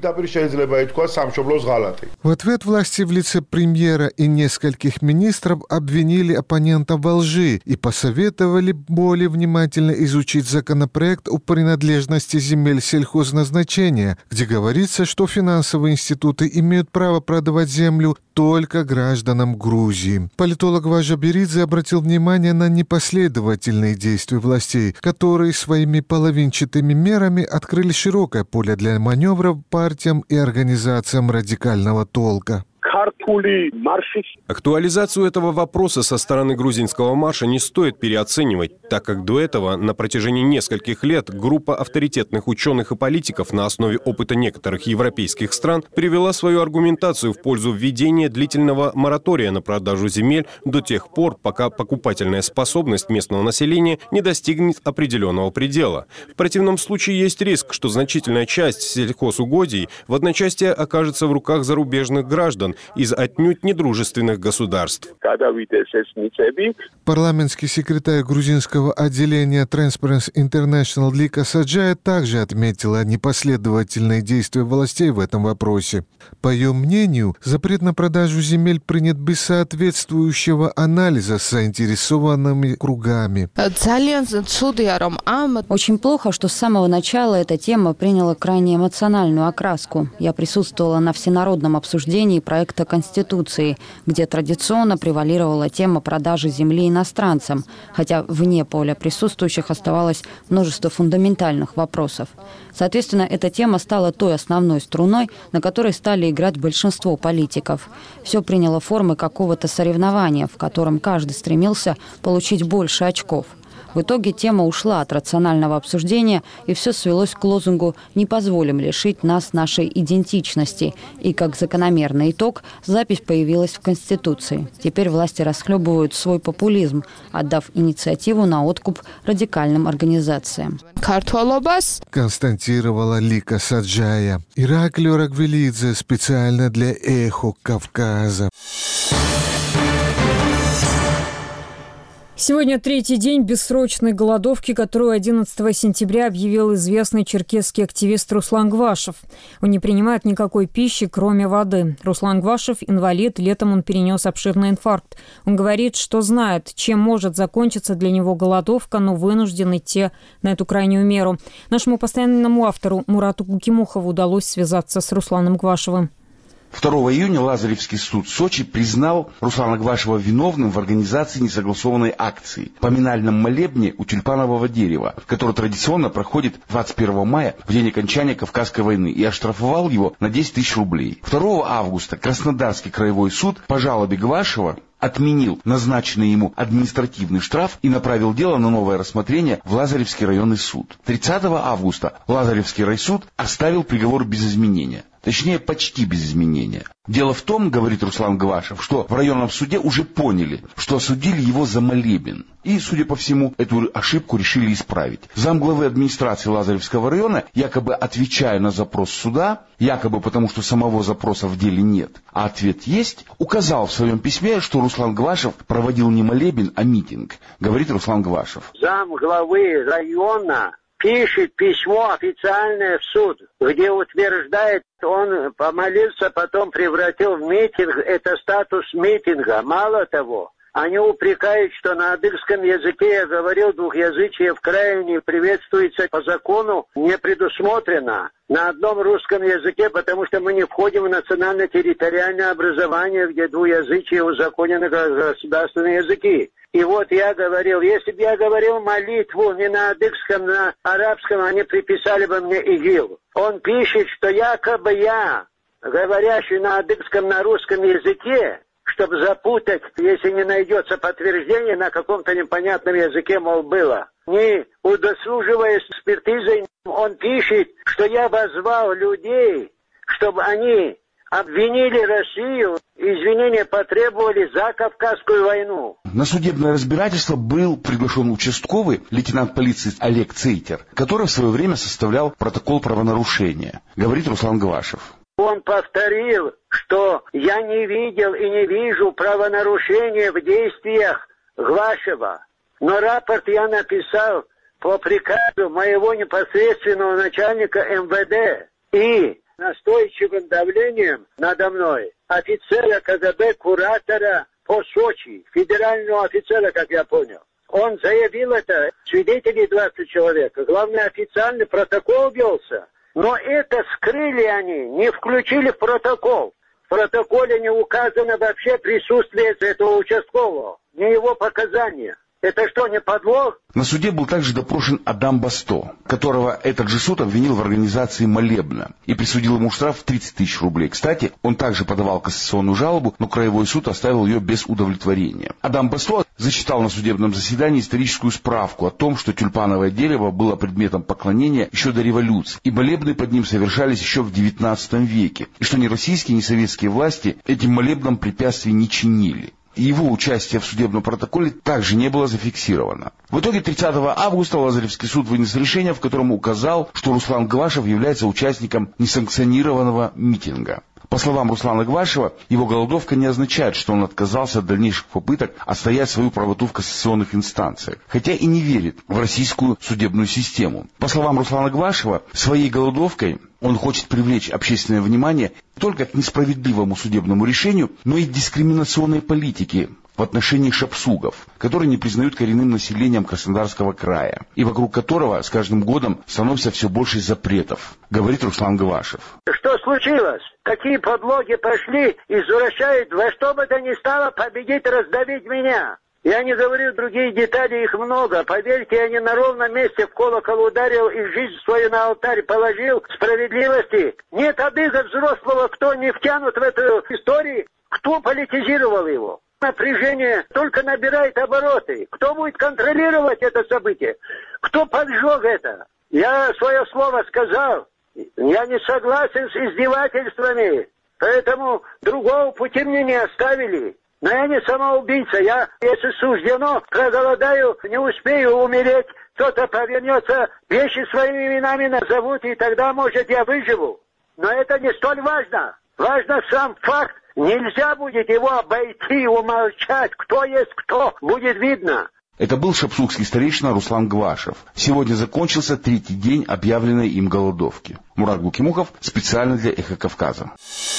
В ответ власти в лице премьера и нескольких министров обвинили оппонентов во лжи и посоветовали более внимательно изучить законопроект о принадлежности земель сельхозназначения, где говорится, что финансовые институты имеют право продавать землю только гражданам Грузии. Политолог Важа Беридзе обратил внимание на непоследовательные действия властей, которые своими половинчатыми мерами открыли широкое поле для маневров партиям и организациям радикального толка. Актуализацию этого вопроса со стороны грузинского марша не стоит переоценивать, так как до этого на протяжении нескольких лет группа авторитетных ученых и политиков на основе опыта некоторых европейских стран привела свою аргументацию в пользу введения длительного моратория на продажу земель до тех пор, пока покупательная способность местного населения не достигнет определенного предела. В противном случае есть риск, что значительная часть сельхозугодий в одночасье окажется в руках зарубежных граждан из отнюдь недружественных государств. Парламентский секретарь грузинского отделения Transparency International Лика Саджая также отметила непоследовательные действия властей в этом вопросе. По ее мнению, запрет на продажу земель принят без соответствующего анализа с заинтересованными кругами. Очень плохо, что с самого начала эта тема приняла крайне эмоциональную окраску. Я присутствовала на всенародном обсуждении проекта Конституции, где традиционно превалировала тема продажи земли иностранцам, хотя вне поля присутствующих оставалось множество фундаментальных вопросов. Соответственно, эта тема стала той основной струной, на которой стали играть большинство политиков. Все приняло формы какого-то соревнования, в котором каждый стремился получить больше очков. В итоге тема ушла от рационального обсуждения, и все свелось к лозунгу «Не позволим лишить нас нашей идентичности». И как закономерный итог, запись появилась в Конституции. Теперь власти расхлебывают свой популизм, отдав инициативу на откуп радикальным организациям. Констатировала Лика Саджая. Ираклий Рагвелидзе специально для «Эхо Кавказа». Сегодня 3-й день бессрочной голодовки, которую 11 сентября объявил известный черкесский активист Руслан Гвашев. Он не принимает никакой пищи, кроме воды. Руслан Гвашев – инвалид, летом он перенес обширный инфаркт. Он говорит, что знает, чем может закончиться для него голодовка, но вынужден идти на эту крайнюю меру. Нашему постоянному автору Мурату Кукимухову удалось связаться с Русланом Гвашевым. 2 июня Лазаревский суд Сочи признал Руслана Гвашева виновным в организации несогласованной акции поминальном молебне у тюльпанового дерева, который традиционно проходит 21 мая, в день окончания Кавказской войны, и оштрафовал его на 10 тысяч рублей. 2 августа Краснодарский краевой суд по жалобе Гвашева отменил назначенный ему административный штраф и направил дело на новое рассмотрение в Лазаревский районный суд. 30 августа Лазаревский райсуд оставил приговор без изменения. Точнее, почти без изменения. Дело в том, говорит Руслан Гвашев, что в районном суде уже поняли, что осудили его за молебен. И, судя по всему, эту ошибку решили исправить. Замглавы администрации Лазаревского района, якобы отвечая на запрос суда, якобы потому, что самого запроса в деле нет, а ответ есть, указал в своем письме, что Руслан Гвашев проводил не молебен, а митинг. Говорит Руслан Гвашев. Замглавы района пишет письмо официальное в суд, где утверждает, он помолился, потом превратил в митинг, это статус митинга. Мало того, Они упрекают, что на адыгском языке я говорил, двухязычие в крае не приветствуется по закону, не предусмотрено на одном русском языке, потому что мы не входим в национально-территориальное образование, где двуязычие узаконено как государственные языки. И вот я говорил, если бы я говорил молитву не на адыгском, на арабском, они приписали бы мне ИГИЛ. Он пишет, что якобы я, говорящий на адыгском, на русском языке, чтобы запутать, если не найдется подтверждение на каком-то непонятном языке, мол, было. Не удосуживаясь экспертизой, он пишет, что я возвал людей, чтобы они обвинили Россию, извинения потребовали за Кавказскую войну. На судебное разбирательство был приглашен участковый лейтенант полиции Олег Цейтер, который в свое время составлял протокол правонарушения, говорит Руслан Гвашев. Он повторил, что я не видел и не вижу правонарушения в действиях Гвашева. Но рапорт я написал по приказу моего непосредственного начальника МВД и настойчивым давлением надо мной офицера КГБ, куратора по Сочи, федерального офицера, как я понял. Он заявил это, свидетелей 20 человек. Главное, официальный протокол велся. Но это скрыли они, не включили в протокол. В протоколе не указано вообще присутствие этого участкового, не его показания. Это что, не подлог? На суде был также допрошен Адам Басто, которого этот же суд обвинил в организации молебна и присудил ему штраф в 30 тысяч рублей. Кстати, он также подавал кассационную жалобу, но краевой суд оставил ее без удовлетворения. Адам Басто зачитал на судебном заседании историческую справку о том, что тюльпановое дерево было предметом поклонения еще до революции, и молебны под ним совершались еще в XIX веке, и что ни российские, ни советские власти этим молебнам препятствий не чинили. Его участие в судебном протоколе также не было зафиксировано. В итоге 30 августа Лазаревский суд вынес решение, в котором указал, что Руслан Гвашев является участником несанкционированного митинга. По словам Руслана Гвашева, его голодовка не означает, что он отказался от дальнейших попыток отстоять свою правоту в кассационных инстанциях, хотя и не верит в российскую судебную систему. По словам Руслана Гвашева, своей голодовкой он хочет привлечь общественное внимание не только к несправедливому судебному решению, но и к дискриминационной политике в отношении шапсугов, которые не признают коренным населением Краснодарского края, и вокруг которого с каждым годом становится все больше запретов, говорит Руслан Гвашев. Что случилось? Какие подлоги пошли, извращают во что бы то ни стало победить, раздавить меня? Я не говорю другие детали, их много. Поверьте, я не на ровном месте в колокол ударил и жизнь свою на алтарь положил справедливости. Нет адыга взрослого, кто не втянут в эту историю, кто политизировал его. Напряжение только набирает обороты. Кто будет контролировать это событие? Кто поджег это? Я свое слово сказал. Я не согласен с издевательствами. Поэтому другого пути мне не оставили. Но я не самоубийца. Я, если суждено, проголодаю, не успею умереть. Кто-то повернется, вещи своими именами назовут, и тогда, может, я выживу. Но это не столь важно. Важно сам факт. Нельзя будет его обойти, умолчать. Кто есть кто, будет видно. Это был шапсукский старейшина Руслан Гвашев. Сегодня закончился 3-й день объявленной им голодовки. Мурат Гукимухов специально для «Эхо Кавказа».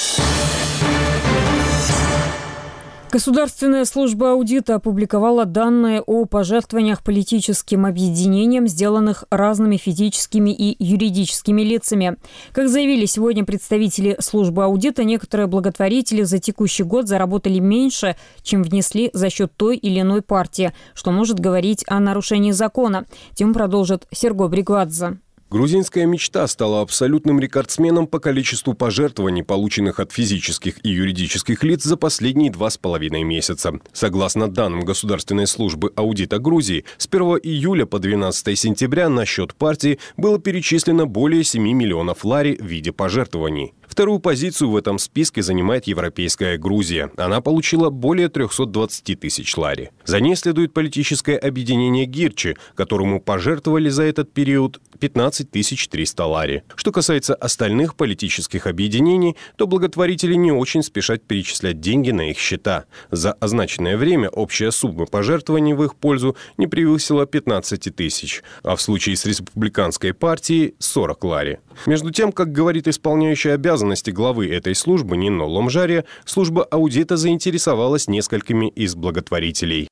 Государственная служба аудита опубликовала данные о пожертвованиях политическим объединениям, сделанных разными физическими и юридическими лицами. Как заявили сегодня представители службы аудита, некоторые благотворители за текущий год заработали меньше, чем внесли за счет той или иной партии, что может говорить о нарушении закона. Тему продолжит Серго Бригвадзе. Грузинская мечта стала абсолютным рекордсменом по количеству пожертвований, полученных от физических и юридических лиц за последние 2,5 месяца. Согласно данным Государственной службы аудита Грузии, с 1 июля по 12 сентября на счет партии было перечислено более 7 миллионов лари в виде пожертвований. Вторую позицию в этом списке занимает Европейская Грузия. Она получила более 320 тысяч лари. За ней следует политическое объединение Гирчи, которому пожертвовали за этот период 15 15 300 лари. Что касается остальных политических объединений, то благотворители не очень спешат перечислять деньги на их счета. За означенное время общая сумма пожертвований в их пользу не превысила 15 тысяч, а в случае с республиканской партией – 40 лари. Между тем, как говорит исполняющая обязанности главы этой службы Нино Ломжария, служба аудита заинтересовалась несколькими из благотворителей.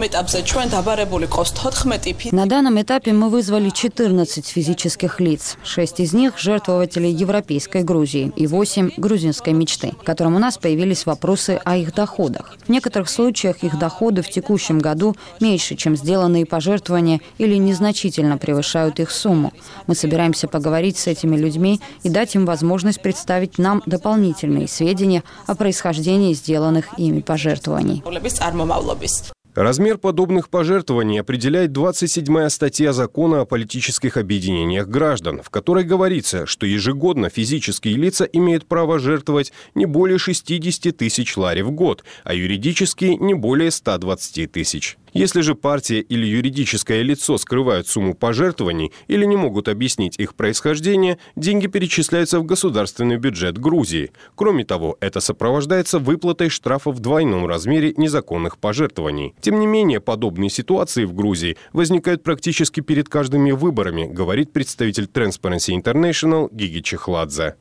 На данном этапе мы вызвали 14 физических лиц. 6 из них – жертвователи Европейской Грузии и 8 – грузинской мечты, которым у нас появились вопросы о их доходах. В некоторых случаях их доходы в текущем году меньше, чем сделанные пожертвования, или незначительно превышают их сумму. Мы собираемся поговорить с этими людьми и дать им возможность представить нам дополнительные сведения о происхождении сделанных ими пожертвований. Размер подобных пожертвований определяет 27-я статья Закона о политических объединениях граждан, в которой говорится, что ежегодно физические лица имеют право жертвовать не более 60 тысяч лари в год, а юридические – не более 120 тысяч. Если же партия или юридическое лицо скрывают сумму пожертвований или не могут объяснить их происхождение, деньги перечисляются в государственный бюджет Грузии. Кроме того, это сопровождается выплатой штрафа в двойном размере незаконных пожертвований. Тем не менее, подобные ситуации в Грузии возникают практически перед каждыми выборами, говорит представитель Transparency International Гиги Чехладзе.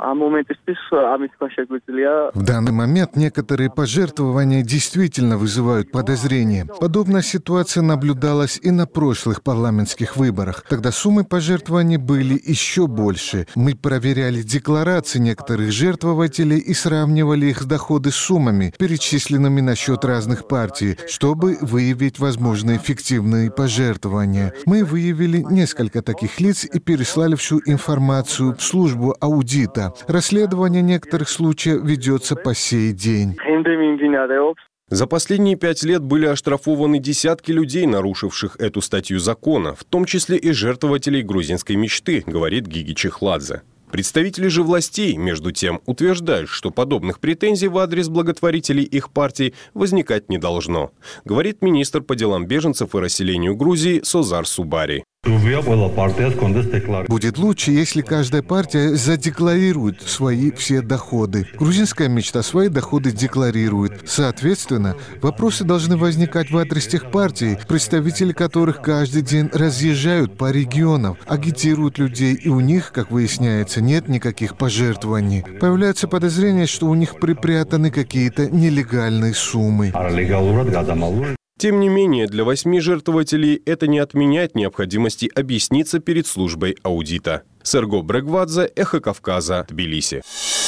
В данный момент некоторые пожертвования действительно вызывают подозрения. Подобная ситуация наблюдалась и на прошлых парламентских выборах. Тогда суммы пожертвований были еще больше. Мы проверяли декларации некоторых жертвователей и сравнивали их доходы с суммами, перечисленными на счет разных партий, чтобы выявить возможные фиктивные пожертвования. Мы выявили несколько таких лиц и переслали всю информацию в службу аудита. Расследование некоторых случаев ведется по сей день. За последние 5 лет были оштрафованы десятки людей, нарушивших эту статью закона, в том числе и жертвователей грузинской мечты, говорит Гиги Чехладзе. Представители же властей, между тем, утверждают, что подобных претензий в адрес благотворителей их партий возникать не должно, говорит министр по делам беженцев и расселению Грузии Созар Субари. Будет лучше, если каждая партия задекларирует свои все доходы. Грузинская мечта свои доходы декларирует. Соответственно, вопросы должны возникать в адрес тех партий, представители которых каждый день разъезжают по регионам, агитируют людей, и у них, как выясняется, нет никаких пожертвований. Появляется подозрение, что у них припрятаны какие-то нелегальные суммы. Тем не менее, для 8 жертвователей это не отменяет необходимости объясниться перед службой аудита. Серго Брегвадзе, Эхо Кавказа, Тбилиси.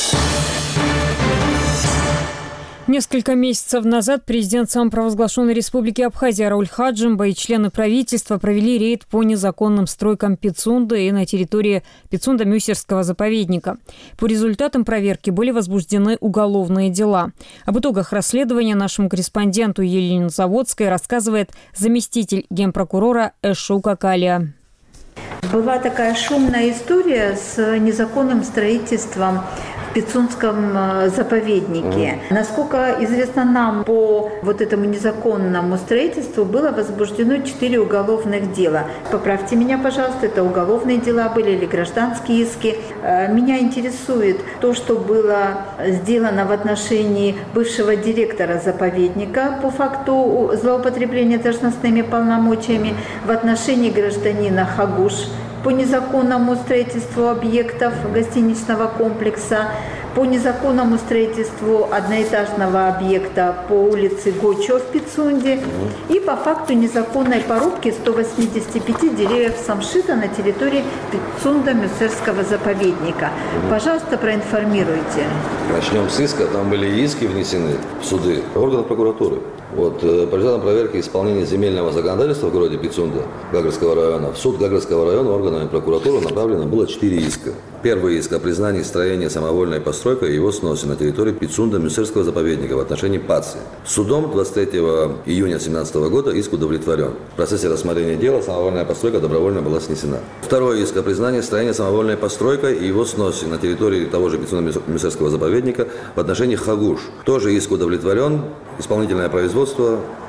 Несколько месяцев назад президент самопровозглашенной республики Абхазия Рауль Хаджимба и члены правительства провели рейд по незаконным стройкам Пицунды и на территории Пицунда-Мюсерского заповедника. По результатам проверки были возбуждены уголовные дела. Об итогах расследования нашему корреспонденту Елене Заводской рассказывает заместитель генпрокурора Эшу Какалия. Была такая шумная история с незаконным строительством в Пицунском заповеднике. Насколько известно нам, по вот этому незаконному строительству было возбуждено 4 уголовных дела. Поправьте меня, пожалуйста, это уголовные дела были или гражданские иски. Меня интересует то, что было сделано в отношении бывшего директора заповедника по факту злоупотребления должностными полномочиями, в отношении гражданина Хагуш по незаконному строительству объектов гостиничного комплекса, по незаконному строительству одноэтажного объекта по улице Гочо в Пицунде и по факту незаконной порубки 185 деревьев самшита на территории Пицунда-Мюсерского заповедника. Пожалуйста, проинформируйте. Начнем с иска. Там были иски внесены в суды органов прокуратуры. Вот, по результатам проверки исполнения земельного законодательства в городе Пицунда Гагрского района, в суд Гагрского района органами прокуратуры направлено было 4 иска. Первый иск о признании строения самовольной постройкой и его сносе на территории Пицунда-Мюсерского заповедника в отношении ПАЦИ. Судом 23 июня 2017 года иск удовлетворен. В процессе рассмотрения дела самовольная постройка добровольно была снесена. Второй иск о признании строения самовольной постройкой и его сносе на территории того же Пицунда-Мюсерского заповедника в отношении Хагуш. Тоже иск удовлетворен. Исполнительное производство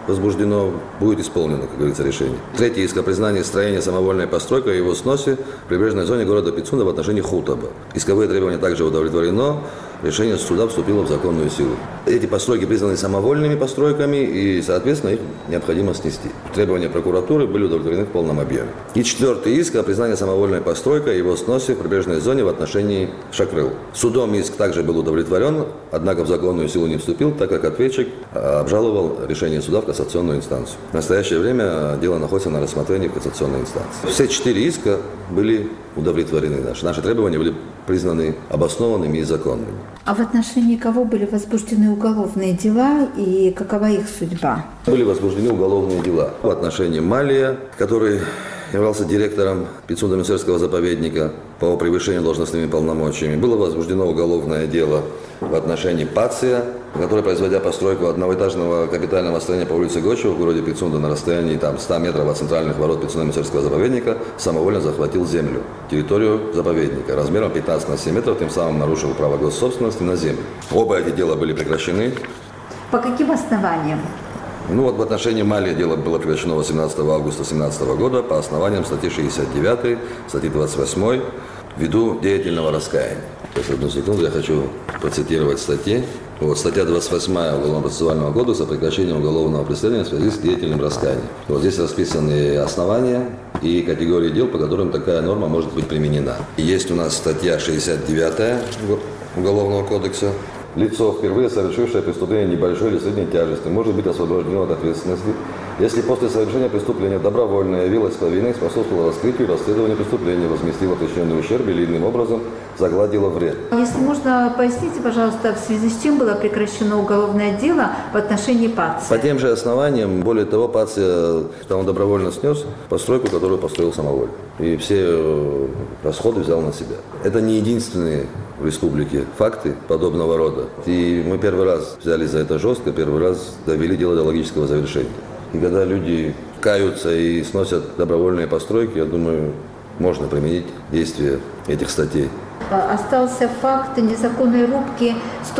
возбуждено, будет исполнено, как говорится, решение. Третий иск о признании строения самовольной постройкой и его сносе в прибрежной зоне города Пицунда в отношении Хутаба. Исковые требования также удовлетворено. Решение суда вступило в законную силу. Эти постройки признаны самовольными постройками, и, соответственно, их необходимо снести. Требования прокуратуры были удовлетворены в полном объеме. И четвертый иск о признании самовольной постройкой и его сносе в прибрежной зоне в отношении Шакрыл. Судом иск также был удовлетворен, однако в законную силу не вступил, так как ответчик обжаловал решение суда в кассационную инстанцию. В настоящее время дело находится на рассмотрении в кассационной инстанции. Все 4 иска были удовлетворены. Наши требования были признаны обоснованными и законными. А в отношении кого были возбуждены уголовные дела и какова их судьба? Были возбуждены уголовные дела в отношении Малия, который являлся директором Пицунда-Мюсерского заповедника по превышению должностными полномочиями. Было возбуждено уголовное дело в отношении Пация, который, производя постройку одноэтажного капитального строения по улице Гочева в городе Пицунда на расстоянии 100 метров от центральных ворот Пицунда-Мюсерского заповедника, самовольно захватил землю, территорию заповедника, размером 15 на 7 метров, тем самым нарушил право госсобственности на землю. Оба эти дела были прекращены. По каким основаниям? В отношении Малия дело было прекращено 18 августа 2017 года по основаниям статьи 69, статьи 28 ввиду деятельного раскаяния. Сейчас, одну секунду, я хочу процитировать статьи. Статья 28 Уголовно-процессуального кодекса о прекращении уголовного преследования в связи с деятельным раскаянием. Здесь расписаны основания и категории дел, по которым такая норма может быть применена. И есть у нас статья 69 Уголовного кодекса. Лицо, впервые совершившее преступление небольшой или средней тяжести, может быть освобождено от ответственности, если после совершения преступления добровольно явилось повинной, способствовало раскрытию и расследованию преступления, возместило причиненный ущерб или иным образом загладило вред. Если можно, поясните, пожалуйста, в связи с чем было прекращено уголовное дело в отношении Пация? По тем же основаниям, более того, Пация, он добровольно снес постройку, которую построил самовольно. И все расходы взял на себя. Это не единственные в республике факты подобного рода. И мы первый раз взялись за это жестко, первый раз довели дело до логического завершения. И когда люди каются и сносят добровольные постройки, я думаю, можно применить действие этих статей. Остался факт незаконной рубки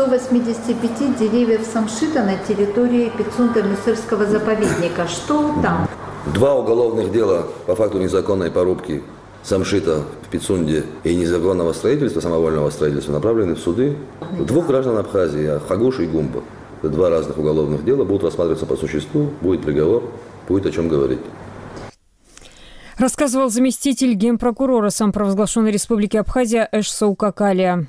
185 деревьев самшита на территории Пицунда-Мюсерского заповедника. Что там? 2 уголовных дела по факту незаконной порубки самшита в Пицунде и незаконного строительства, самовольного строительства направлены в суды 2 граждан Абхазии, Хагуш и Гумба. Это 2 разных уголовных дела, будут рассматриваться по существу, будет приговор, будет о чем говорить. Рассказывал заместитель генпрокурора самопровозглашенной республики Абхазия Эш Саукакалия.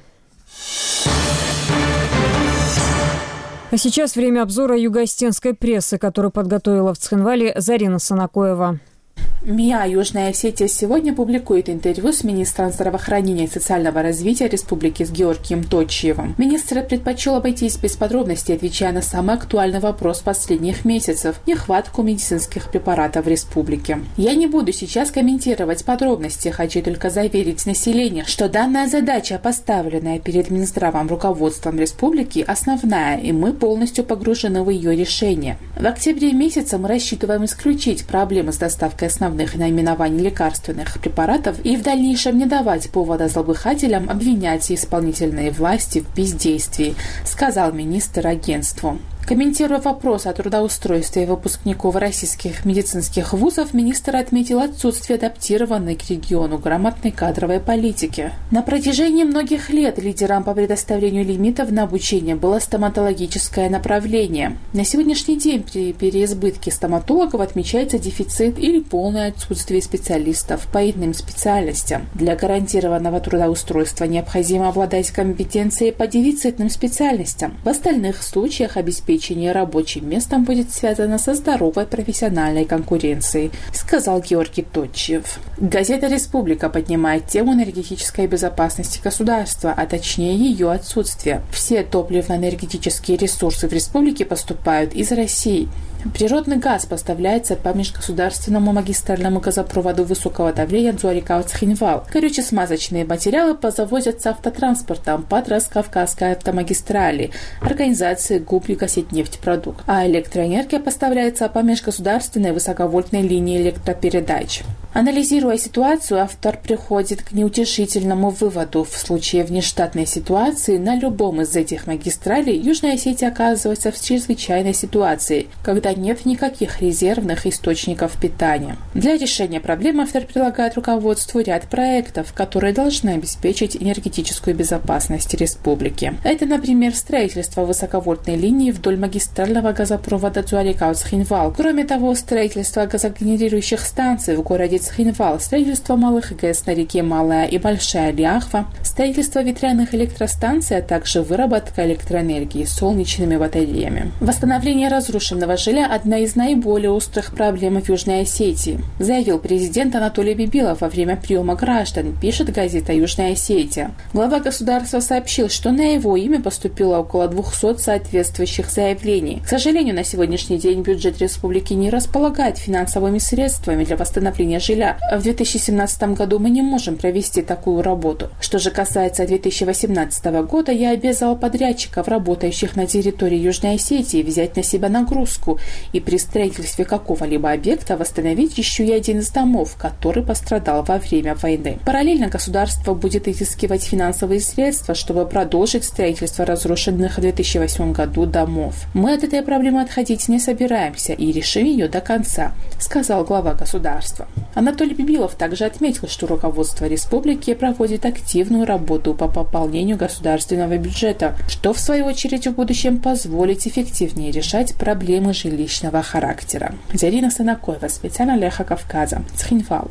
А сейчас время обзора юго-осетинской прессы, которую подготовила в Цхинвале Зарина Санакоева. МИА «Южная Осетия» сегодня публикует интервью с министром здравоохранения и социального развития республики с Георгием Точиевым. Министр предпочел обойтись без подробностей, отвечая на самый актуальный вопрос последних месяцев – нехватку медицинских препаратов в республике. «Я не буду сейчас комментировать подробности, хочу только заверить население, что данная задача, поставленная перед Минздравом руководством республики, основная, и мы полностью погружены в ее решение. В октябре месяце мы рассчитываем исключить проблемы с доставкой основных наименований лекарственных препаратов и в дальнейшем не давать повода злоумышленникам обвинять исполнительные власти в бездействии, сказал министр агентству. Комментируя вопрос о трудоустройстве выпускников российских медицинских вузов, министр отметил отсутствие адаптированной к региону грамотной кадровой политики. На протяжении многих лет лидером по предоставлению лимитов на обучение было стоматологическое направление. На сегодняшний день при переизбытке стоматологов отмечается дефицит или полное отсутствие специалистов по иным специальностям. Для гарантированного трудоустройства необходимо обладать компетенцией по дефицитным специальностям. В остальных случаях обеспечение рабочим местом будет связано со здоровой профессиональной конкуренцией, сказал Георгий Точиев. Газета «Республика» поднимает тему энергетической безопасности государства, а точнее ее отсутствия. Все топливно-энергетические ресурсы в республике поступают из России. Природный газ поставляется по межгосударственному магистральному газопроводу высокого давления Дзуарикау-Цхинвал. Горюче-смазочные материалы позавозятся автотранспортом по Транскавказской автомагистрали организации ГУП «Югосетнефтепродукт», а электроэнергия поставляется по межгосударственной высоковольтной линии электропередач. Анализируя ситуацию, автор приходит к неутешительному выводу. В случае внештатной ситуации на любом из этих магистралей Южная Осетия оказывается в чрезвычайной ситуации, когда нет никаких резервных источников питания. Для решения проблемы автор предлагает руководству ряд проектов, которые должны обеспечить энергетическую безопасность республики. Это, например, строительство высоковольтной линии вдоль магистрального газопровода Цуарикаут-Цхинвал. Кроме того, строительство газогенерирующих станций в городе Цхинвал, строительство малых ГЭС на реке Малая и Большая Ляхва, строительство ветряных электростанций, а также выработка электроэнергии солнечными батареями. Восстановление разрушенного жилья – одна из наиболее острых проблем в Южной Осетии, заявил президент Анатолий Бибилов во время приема граждан, пишет газета «Южная Осетия». Глава государства сообщил, что на его имя поступило около 200 соответствующих заявлений. К сожалению, на сегодняшний день бюджет республики не располагает финансовыми средствами для восстановления жилья. В 2017 году мы не можем провести такую работу. Что же касается 2018 года, я обязал подрядчиков, работающих на территории Южной Осетии, взять на себя нагрузку и при строительстве какого-либо объекта восстановить еще и один из домов, который пострадал во время войны. Параллельно государство будет изыскивать финансовые средства, чтобы продолжить строительство разрушенных в 2008 году домов. Мы от этой проблемы отходить не собираемся и решим ее до конца, сказал глава государства. Анатолий Бибилов также отметил, что руководство республики проводит активную работу по пополнению государственного бюджета, что в свою очередь в будущем позволит эффективнее решать проблемы жилищного характера. Зарина Санакоева, специально для Эхо Кавказа, Цхинвал.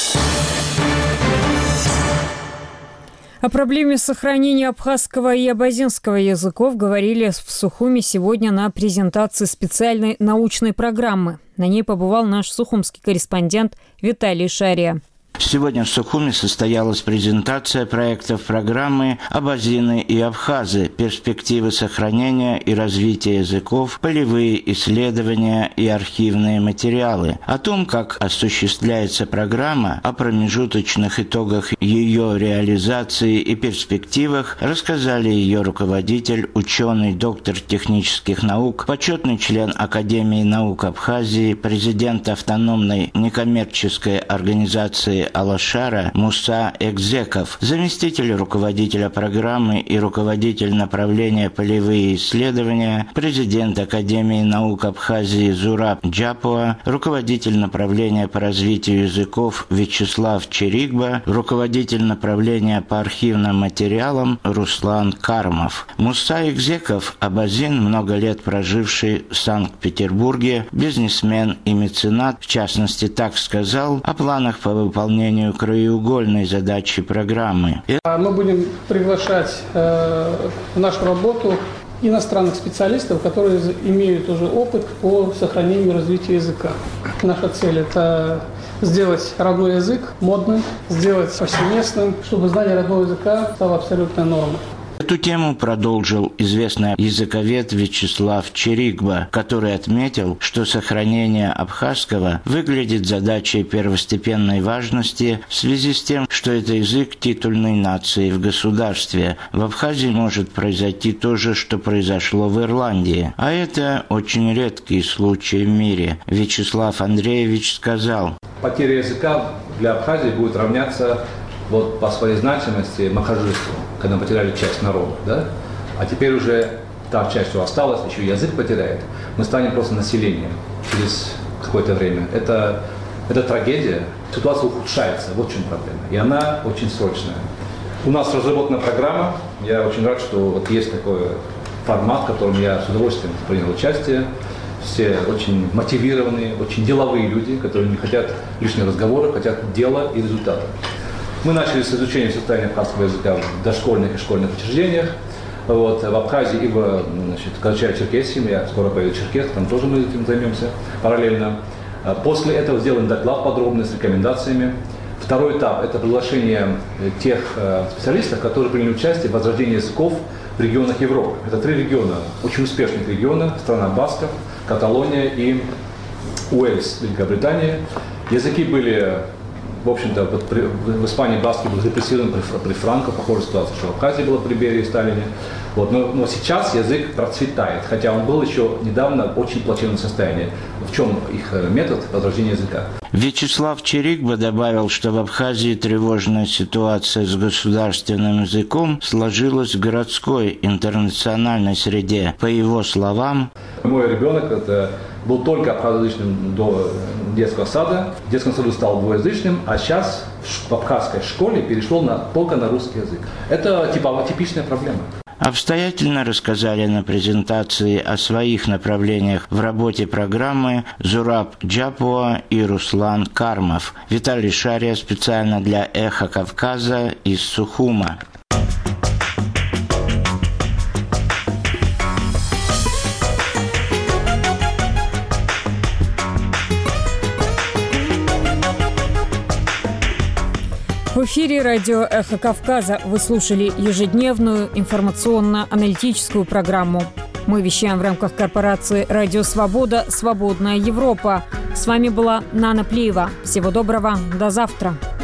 О проблеме сохранения абхазского и абазинского языков говорили в Сухуми сегодня на презентации специальной научной программы. На ней побывал наш сухумский корреспондент Виталий Шария. Сегодня в Сухуми состоялась презентация проектов программы «Абазины и абхазы. Перспективы сохранения и развития языков, полевые исследования и архивные материалы». О том, как осуществляется программа, о промежуточных итогах ее реализации и перспективах рассказали ее руководитель, ученый, доктор технических наук, почетный член Академии наук Абхазии, президент автономной некоммерческой организации Алашара Муса Экзеков, заместитель руководителя программы и руководитель направления полевые исследования, президент Академии наук Абхазии Зураб Джапуа, руководитель направления по развитию языков Вячеслав Черигба, руководитель направления по архивным материалам Руслан Кармов. Муса Экзеков – абазин, много лет проживший в Санкт-Петербурге, бизнесмен и меценат, в частности, так сказал о планах по выполнению краеугольной задачи программы. Мы будем приглашать в нашу работу иностранных специалистов, которые имеют уже опыт по сохранению и развитию языка. Наша цель – это сделать родной язык модным, сделать повсеместным, чтобы знание родного языка стало абсолютной нормой. Эту тему продолжил известный языковед Вячеслав Черигба, который отметил, что сохранение абхазского выглядит задачей первостепенной важности в связи с тем, что это язык титульной нации в государстве. В Абхазии может произойти то же, что произошло в Ирландии. А это очень редкий случай в мире. Вячеслав Андреевич сказал: потеря языка для Абхазии будет равняться по своей значимости махаджирству, когда мы потеряли часть народа, да? А теперь уже та часть, что осталась, еще язык потеряет. Мы станем просто населением через какое-то время. Это трагедия. Ситуация ухудшается, вот в чем проблема. И она очень срочная. У нас разработана программа. Я очень рад, что есть такой формат, в котором я с удовольствием принял участие. Все очень мотивированные, очень деловые люди, которые не хотят лишних разговоров, хотят дела и результата. Мы начали с изучения состояния абхазского языка в дошкольных и школьных учреждениях. В Абхазии и в Карачаево-Черкесии, я скоро поеду в Черкесск, там тоже мы этим займемся параллельно. После этого сделаем доклад подробный с рекомендациями. Второй этап – это приглашение тех специалистов, которые приняли участие в возрождении языков в регионах Европы. Это 3 региона, очень успешных региона: страна Басков, Каталония и Уэльс, Великобритания. Языки были В общем-то, вот в Испании Баски был репрессирован при Франко, похожая ситуация, что в Абхазии было при Берии и Сталине. Вот, но сейчас язык процветает, хотя он был еще недавно в очень плачевном состоянии. В чем их метод возрождения языка? Вячеслав Чирикба добавил, что в Абхазии тревожная ситуация с государственным языком сложилась в городской интернациональной среде. По его словам, мой ребенок был только абхазоязычным до детского сада. В детском саду стал двуязычным, а сейчас в абхазской школе перешел только на русский язык. Это типичная проблема. Обстоятельно рассказали на презентации о своих направлениях в работе программы Зураб Джапуа и Руслан Кармов. Виталий Шария специально для «Эхо Кавказа» из Сухума. В эфире радио «Эхо Кавказа» вы слушали ежедневную информационно-аналитическую программу. Мы вещаем в рамках корпорации «Радио Свобода. Свободная Европа». С вами была Нана Плиева. Всего доброго. До завтра.